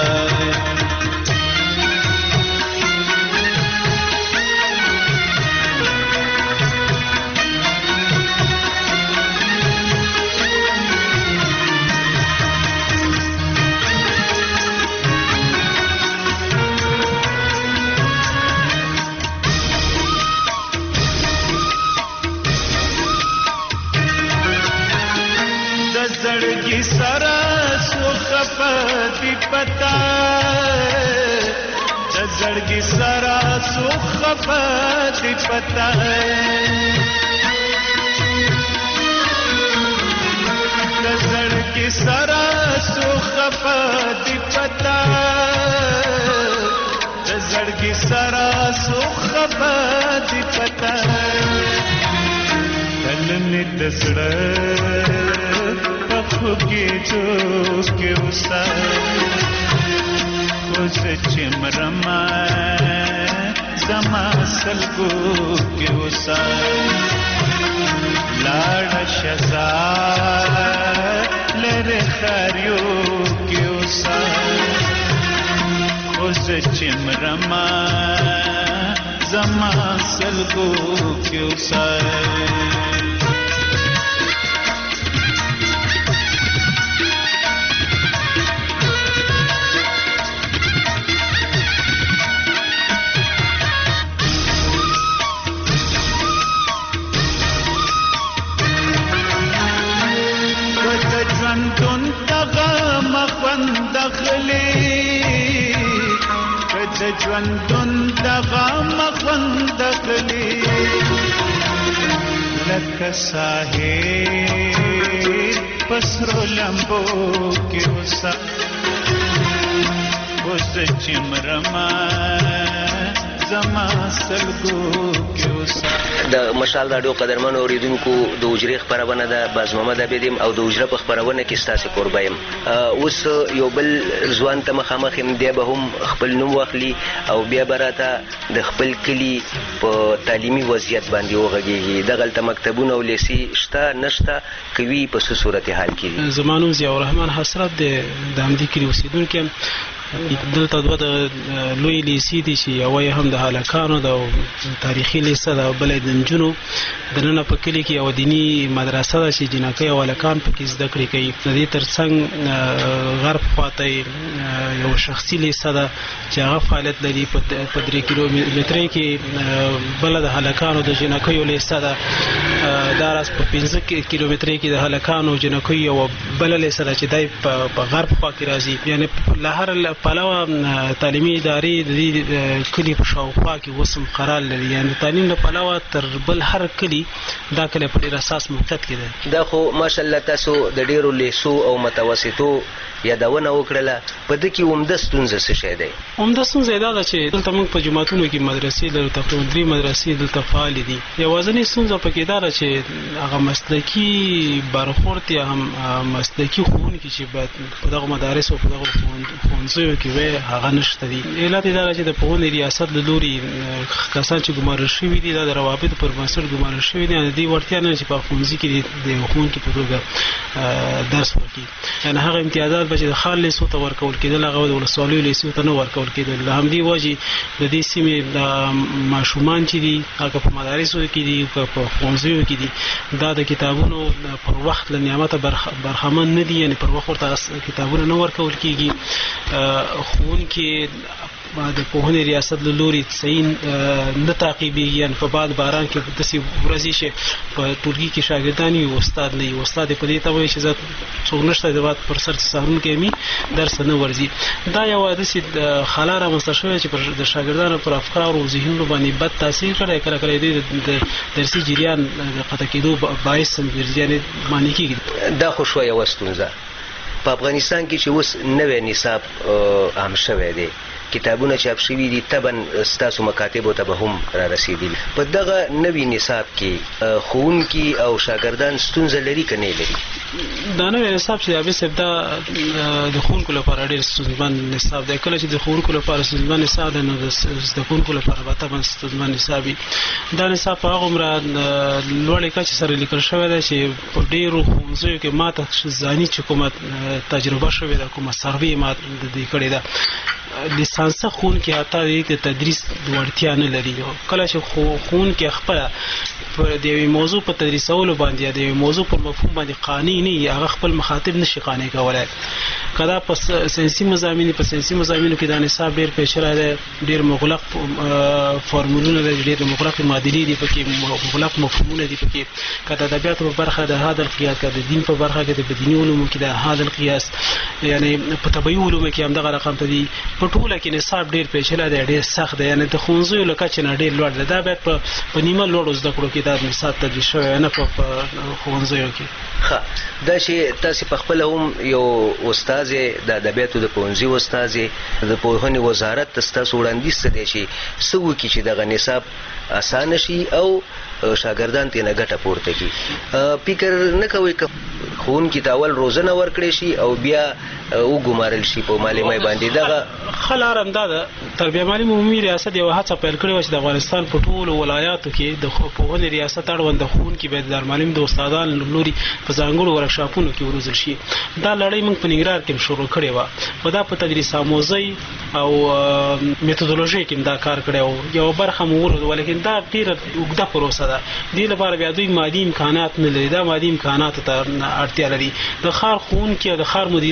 زړګي سره سو خپدي پتا د زړګي سره سو خپدي پتا د زړګي سره سو خپدي پتا د زړګي سره سو خپدي پتا دلمه دسړه خوږې چوکې اوسه اوس چمرما زما سلګو کې اوسه لاړه شزا لره خاریو کې اوسه اوس چمرما زما سلګو کې اوسه ژوندون دغه مخوند دخلي کده ژوندون دغه مخوند دخلي لکه ساحل پسرو لمبو کې اوسه اوس چې مرما زما سلګو کې اوسه. د مشال راډیو قدرمن اوریدونکو د اجرې خبرونه ده باز محمد عبیدیم او د اجره په خبرونه کې ستاسو قربایم. اوس یو بل ځوان ته مخامخ هم دی به هم خپل نوم واخلي او بیا براته د خپل کلی په تعلیمي وضعیت باندې وغږیږي. دغلته مکتبونه او لیسي شته نشته کوي په څه صورتحال کې دي؟ زما نوم ضیاء الرحمن حسرت دی د همدې کلي اوسېدونکی دلته دوه د لوی لیسي دي چې یوه یې هم د هلکانو د تاریخي لیسه ده او بله یې د نجونو. دننه په کلي کې یوه دیني مدرسه ده چې جنکۍ او هلکان پکې زده کړې کوي. د دې تر څنګ غرب خواته یو شخصي لیسه ده چې هغه فعالیت لري. په درې کیلومترۍ کې بله د هلکانو د جنکیو لیسه ده. دا راز په پنځه کیلومترۍ کې د هلکانو او جنکیو یوه بله لیسه ده چې دی په غرب خوا کې راځي. یعنې له هر پلوه تعلیمي ادارې د دې کلي په شاوخوا کې اوس هم قرار لري. یعنې تعلیم له پلوه تر بل هر کلي دا کلی په ډېر اساس موقعیت کې دی. دا خو ماشاءالله تاسو د ډېرو لیسو او متوسطو یادونه وکړله. په ده کې عمده ستونزه څه شی دی؟ عمده ستونزه یې دا ده چې دلته موږ په جوماتونو کې مدرسې لرو، تقریبا درې مدرسې دلته فعالې دي. یوازینۍ ستونزه پکې دا ده چې هغه مسلکي برخورد یا هم مسلکي ښوونکي چې باید په دغو مدارسو په دغو ښوونځیو کې وی هغه نشته دي. علت یې دا ده چې د پوهنې ریاست له لوري کسان چې ګمارل شوي دي دا د روابطو پر بنسټ ګمارل شوي دي. د دې وړتیا نه چې په ښوونځي کې د یو ښوونکي په توګه درس ورکړي. یعنې هغه امتیازات به چې د ښار لیسو ته ورکول کېدل هغه د ولسوالیو لیسو ته نه ورکول کېدل. له همدې وجې د دې سیمې ماشومان چې دي هغه په مدارسو کې دي که په ښوونځیو کې دي دا د کتابونو پر وخت له نعمته برخمن نه دي. یعنې پر وخت ورته کتابونه نه ورکول کېږي. ښوونکي د پوهنې ریاست له لوري صحیح نه تعقیبېږي. یعنې په باد باران کې داسې ورځي چې په ټولګي کې شاګردان وي استاد نه وي. استاد یې په دې ته وایي چې زه څوک نشته د باد پر سر چې سهارونکی مي درس نه ورځي. دا یوه داسې خلا رامنځته شوې چې د شاګردانو پر افکارو او ذهنونو باندې بد تاثیر کړی. کله کله دې د درسي جریان د قطع کېدو باعث هم ګرځي. یعنې معنی کېږي. دا خو شوه یوه ستونزه. په افغانستان کې چې اوس نوی نصاب عام شوی دی، کتابونه چاپ شوي دي، طبعا ستاسو مکاتبو ته به هم را رسېدلي. په دغه نوي نصاب کې ښوونکي او شاګردان ستونزه لري که نه لري؟ دا نوی نصاب چې عابد صاحب دا د ښوونکو لپاره ډېر ستونزمن نصاب دی. کله چې د ښوونکو لپاره ستونزمن نصاب دی نو د زده کوونکو لپاره به طبعا ستونزمن نصاب وي. دا نصاب په هغومره لوړې کچې سره لیکل شوی دی چې په ډېرو ښوونځیو کې ماته ځاني چې کومه تجربه شوې ده، کومه سروې ما د دې کړې ده، لیسانسه ښوونکي حتی د تدریس وړتیا نه لري. کله چې ښوونکي خپله د یوې موضوع په تدریسولو باندې یا د یوې موضوع پر مفهوم باندې قانع نه وي هغه خپل مخاطب نشي قانع کولی. که دا په ساینسي مضامین په ساینسي مضامینو کې دا نصاب ډېر پیچلی دی، ډېر مغلق فارمولونه دي، ډېر مغلق معادلې دي پکې، مغلق مفهومونه دي پکې. که د ادبیاتو په برخه د هذا القیاس، که د دین په برخه کې د بدیني علومو کې د هذا القیاس، یعنې په طبیعي علومو کې همدغه رقم ته دي. په ټوله کې نصاب ډېر پیچلی دی، ډېر سخت دی. یعنې د ښوونځیو له کچې نه ډېر لوړ دی. دا باید په نیمه لوړو زده کړو کې دا نصاب تدریس شوی نه په ښوونځیو کې. ښه، دا چې تاسې په خپله هم یو استاد یې، د ادبیاتو د پوهنځي استاد یې، د پوهنې وزارت ته ستاسو وړاندیز څه دی چې څه وکړي چې دغه نصاب اسانه شي او شاګردان ترېنه ګټه پورته کړي؟ فکر نه کوئ که ښوونکي ته اول روزنه ورکړی شي او بیا وګمارل شي په معلمۍ باندې؟ دغه ښه لار همدا ده. تربیه معلم عمومي ریاست یوه هڅه پیل کړې وه چې د افغانستان په ټولو ولایاتو کې د پوهنې ریاست اړوند د ښوونکي باید د معلم د استادانو له لوري په ځانګړو ورکشاپونو کې وروزل شي. دا لړۍ موږ په ننګرهار کې هم شروع کړې وه. په دا په تدریس آموزۍ او میتودولوژۍ کې هم دا کار کړی و. یوه برخه مو ولود، لیکن دا ډېره اوږده پروسه ده. دې لپاره بیا دوی مادي امکانات نه لري. دا مادي امکاناتو ته اړتیا لري. د ښار ښوونکي او د ښار مدیران موږ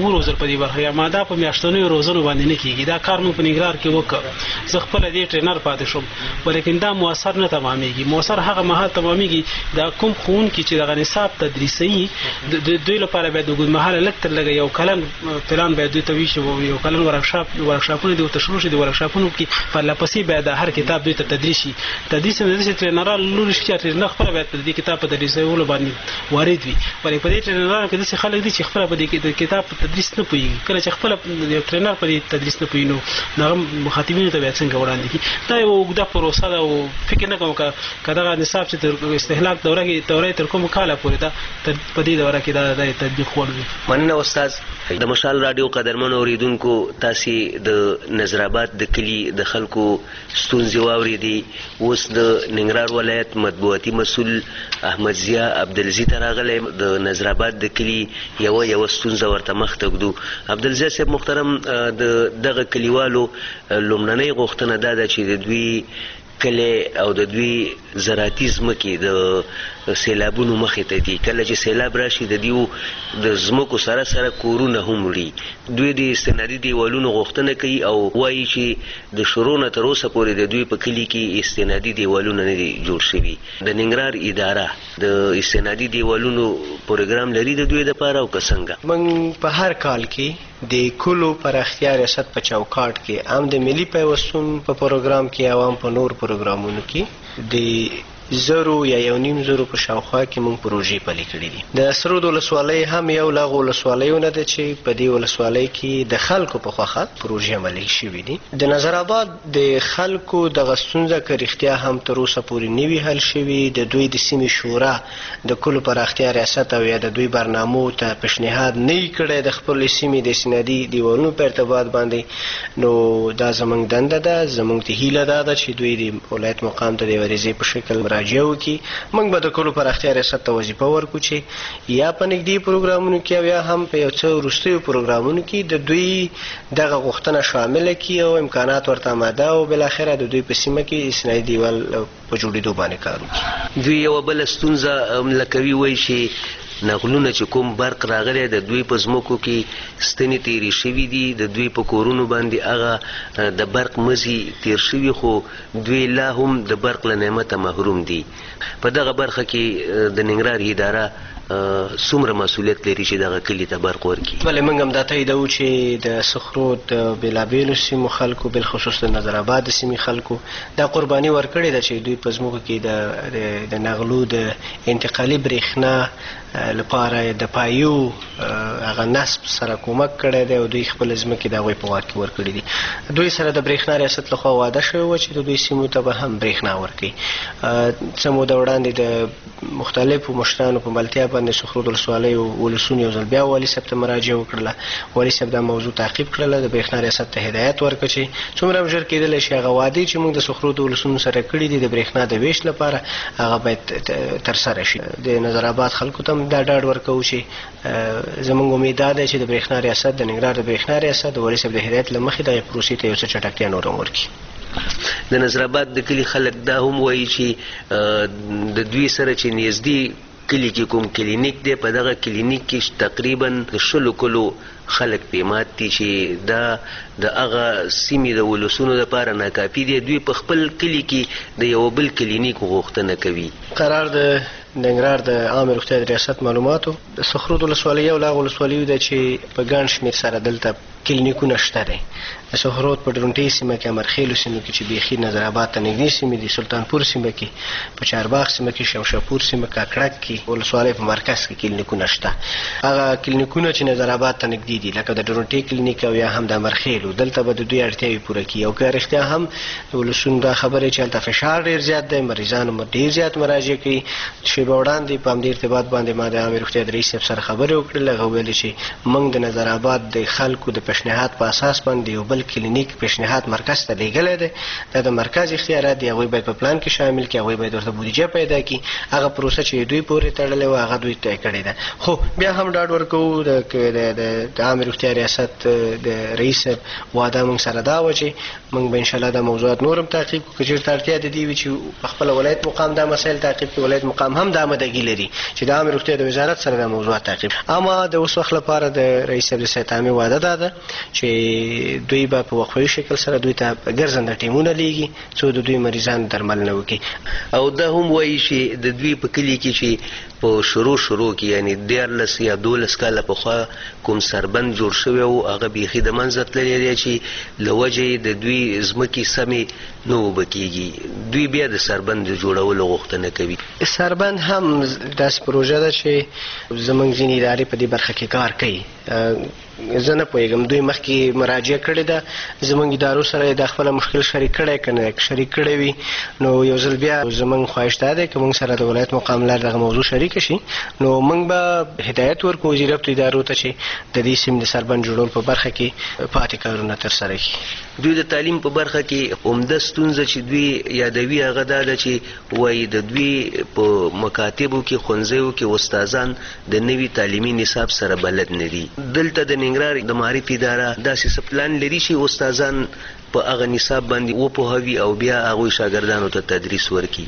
وروزل په دې برخه یا ماده په میاشتنیو روزنو باندې نه کیږي. دا کار موږ په ننګرهار کې وکړ. زه خپل دې ټرینر پاتې شوم ولیکن دا موثر نه تمامېږي. موثر هغه مهال تمامېږي دا کوم ښوونکي چې دغه نصاب تدریسي د دوی لپاره باید اوږدمهاله لږ تر لږه یو کلن پلان باید دوی ته وشي، یو کلن ورکشاپ ورکشاپونه دوی ورته شروع شي. د ورکشاپونو کې پرلهپسې باید هر کتاب دوی ته تدریس شي. تدریس هم داسې ټرینران لوري شي چې ټرینر خپله باید په دې کتاب په تدریسولو باندې وارد وي. ولې په دې ټرینرانو کې داسې خلک دي چې خپله په دې کتاب په تدریس نه پوهېږي. کله چې خپله یو ټرینر په دې تدریس نه پوهېږي نو هغه مخاطبینو ته باید څنګه وړاندې کړي. دا یو اوږده پروسه ده او فکر نه کوم که دغه نصاب چې تر استهلاک دوره کې دوره تر کوم کاله پورې ده په دې دوره کې دا د تطبیق وړ وي. مننه استاد. د مشال رادیو قدرمن اوریدونکو، تاسې د نظرآباد د کلي د خلکو ستونزې واورېدې. اوس د ننګرهار ولایت مطبوعاتي مسؤل احمد ضیا عبدالزي ته راغلی. د نظرآباد د کلي یوه یوه ستونزه ورته مخ ته ږدو. عبدالضیا صاحب محترم، د دغه کلیوالو لومړنۍ غوښتنه دا ده چې د دوی کلی او د دوی زراعتي ځمکې د سیلابونو مخې ته دي. کله چې سیلاب راشي د دیو د ځمکو سره سره کورونه هم وړي. دوی د استنادي دیوالونو غوښتنه کوي او وایي چې د شروع نه تر اوسه پورې د دوی په کلي کې استنادي دیوالونه نه دي جوړ شوي. د ننګرهار اداره د استنادي دیوالونو پروګرام لري د دوی دپاره او که څنګه؟ موږ په هر کال کې د کلو پراختیا ریاست په چوکاټ کې هم د ملي پیوستون په پروګرام کې او هم په نور پروګرامونو کې د زرو یا یو نیم زرو په شاوخوا کې موږ پروژې پلي کړي دي. د سرود ولسوالۍ هم یو له هغو ولسوالیو ده چې په دې ولسوالۍ کې د خلکو په خوښه پروژې عملي شوي دي. د نظرآباد د خلکو دغه ستونزه که رښتیا هم تر اوسه پورې نه وي حل شوي، د دوی د سیمې شورا د کلو پراختیا ریاست او یا د دوی برنامو ته پیشنهاد نه یې کړی د خپلې سیمې د استنادي دیوالونو په ارتباط باندې، نو دا زموږ دنده ده. زموږ ته هیله دا ده چې دوی د ولایت مقام ته د وریځې په شکل راجع وکړي. موږ به د کلو پراختیا ریاست ته وظیفه ورکړو چې یا په نږدې پروګرامونو کې او یا هم په یو څه وروستیو پروګرامونو کې د دوی دغه غوښتنه شامله کړي او امکانات ورته آماده او بالاخره د دوی په سیمه کې استنادي دیوال په جوړېدو باندې کار وکړي. دوی یوه بله ستونزه لکوي وایي چې نغلونه چې کوم برق راغلی د دوی په ځمکو کې ستنې تیرې شوي دي، د دوی په کورونو باندې هغه د برق مزي تیر شوي، خو دوی لا هم د برق له نعمته محروم دي. په دغه برخه کې د ننګرهار اداره څومره مسؤلیت لري چې دغه کلي ته برق ورکړي؟ بلې موږ هم دا تاییدوو چې د سخرود د بېلابېلو سیمو خلکو بالخصوص د نظرآباد د سیمې خلکو دا قرباني ورکړې ده چې دوی په ځمکو کې د نغلو د انتقالي برېښنا لپاره د پایو هغه نصب سره کومک کړی دی او دوی خپل ځمکې د هغوی په واک کې ورکړي دي. دوی سره د برېښنا ریاست لخوا واده شوی وه چې د دوی سیمو ته به هم برېښنا ورکوي. څه موده وړاندې د مختلفو مشرانو په ملتیا باندې سخرود ولسوالۍ ولسون یو ځل بیا والي صاحب ته مراجعه وکړله. والي صاحب دا موضوع تعقیب کړله، د برېښنا ریاست ته هدایت ورکړه چې څومره ژر کېدلی شي هغه وعدې چې موږ د سخرود ولسون سره کړي دي د برېښنا د ویش لپاره هغه باید ترسره شي. د نظرآباد خلکو ته دا ډاډ ورکوو چې زموږ امید دا دی چې د برېښنا ریاست د ننګرهار د برېښنا ریاست د والي صاحب د هدایت له مخې دغې پروسې ته یو څه چټکتیا نور هم ورکړي. د نظرآباد د کلي خلک دا هم وایي چې د دوی سره چې نږدې کلي کې کوم کلینیک دی، په دغه کلینیک کې تقریبا د شلو کلو خلک پیمات دي چې دا د هغه سیمې د ولسونو دپاره ناکافي دی. دوی په خپل کلي کې د یو بل کلینیک غوښتنه کوي. قرار د ننګرهار د عامې روغتیا د ریاست معلوماتو د سخرود ولسوالۍ یو له هغو ولسوالیو ده چې په ګڼ شمېر سره دلته کلینیکونه شته دی. د سخرود په ډرونټۍ سیمه کې، امرخیلو سیمه کې چې بیخي نظرآباد ته نږدې سیمې دي، سلطانپور سیمه کې، په چارباغ سیمه کې، شمشاپور سیمه، کاکړک کې ولسوالۍ په مرکز کې کلینیکونه شته. هغه کلینیکونه چې نظرآباد ته نږدې دي لکه د ډرونټۍ کلینیک او یا هم د امرخیلو، دلته به د دوی اړتیاوې پوره کړي. او که رښتیا هم د ولسونو دا خبرې چې هلته فشار ډېر زیات دی، مریضان هم ډېر زیات مراجعه کوي. شیبه وړاندې په همدې ارتباط باندې ما د عامې روغتیا د رئیس صاحب سره خبرې وکړلې. هغه ویلې چې موږ د نظرآباد د خلکو د پیشنهاد په اساس باندې یو بل کلینیک پیشنهاد مرکز ته لیږلی دی. دا د مرکز اختیارات دي، هغوی باید په پلان کې شامل کړي، هغوی باید ورته بودیجه پیدا کړي. هغه پروسه چې دوی پورې تړلې وه هغه دوی طی کړې ده. خو بیا هم ډاډ ورکوو د عامې روغتیا ریاست د رئیس صاحب وعده موږ سره دا وه چې موږ به انشاءالله دا موضوعات نور هم تعقیب کړو. که چېرته اړتیا د دې وي چې په خپله ولایت مقام دا مسایل تعقیب کړي، ولایت مقام هم هم د آمدګي لري چې د عامه روغتیا د وزارت سره د موضوع تعقیب. اما د اوس وخت لپاره د رئیس عبدالسید تامي واده ده چې دوی به په وقفوي شکل سره دوی ته ګرځنده ټیمونه لیږي څو د دوی مریضان درملنه وکړي. او دا هم وایي چې د دوی په کلي کې چې په شروع شروع کې یعنی دیارلس یا دولس کاله پخوا کوم سربند جوړ شوی و هغه بیخي د منځه تللی دی چې له وجې د دوی ځمکې سمې نه اوبه کېږي. دوی بیا د سربند جوړولو غوښتنه کوي. سربند هم داسې پروژه ده چې زموږ ځینې ادارې په دې برخه کې کار کوي. زه نه پوهېږم دوی مخکې مراجعه کړې ده زموږ ادارو سره د خپله مشکل شریک کړی که نه شریک کړی وي نو یو ځل بیا زموږ خواهش دا دی که موږ سره د ولایت مقام لر دغه موضوع شریکه شي نو موږ به هدایت ورکړو وزیر ربط ادارو ته چې د دې سیمې د سربند جوړولو په برخه کې پاتې کارونه ترسره کړي. دوی د تعلیم په برخه کې عمده ستونزه چې دوی یادوي هغه دا ده چې وایي د دوی په مکاتبو کې ښوونځیو کې استادان د نوي تعلیمي نصاب سره بلد نه دي. دلته د ننګرهار د معارف اداره داسې څه پلان لري چې استادان په هغه نصاب باندې وپوهوي او بیا هغوی شاګردانو ته تدریس ورکړي.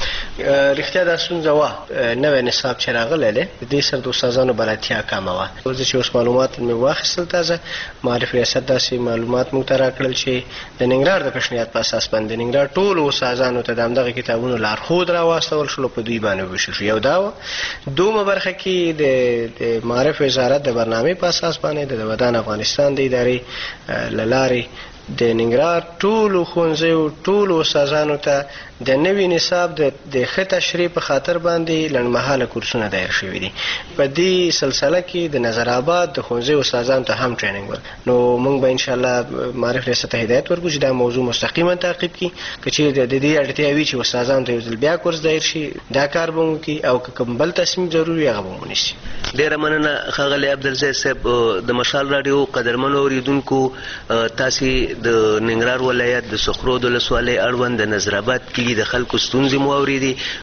رښتیا دا ستونزه وه نوی نصاب چې راغلی دی د دې سره د استادانو بلدتیا کمه وه. زه چې اوس معلومات مې واخیستل تازه معارف ریاست داسې معلومات موږ ته راکړل چې د ننګرهار د پیشنهاد په اساس باندې د ننګرهار ټولو استادانو ته د همدغه کتابونو لارښود راواستول شول په دوی باندې وویشل شو. یو دا وه. دومه برخه کې د معارف وزارت د برنامې په اساس باندې د ودان افغانستان د ادارې له لارې د ننګرهار ټولو ښوونځیو ټولو استادانو ته د نوي نصاب د ښه تشریح په خاطر باندې لنډمهاله کورسونه دایر شوي دي. په دې سلسله کې د نظر آباد د ښوونځیو استادانو ته هم ټریننګ ورکړو. نو موږ به انشاءالله معارف ریاست ته هدایت ورکړو چې دا موضوع مستقیما تعقیب کړي. که چیرې د دې اړتیا وي چې استادانو ته یو ځل بیا کورس دایر شي دا کار به وکړي او که کوم بل تصمیم ضروري هغه به ونیسي. ډېره مننه ښاغلی عبدالزید صاحب. د مشال راډیو قدرمنو اورېدونکو تاسې د ننګرهار ولایت د سخرود ولسوالۍ اړوند د نظر آباد کلي د خلکو ستونزې مو اورېدې.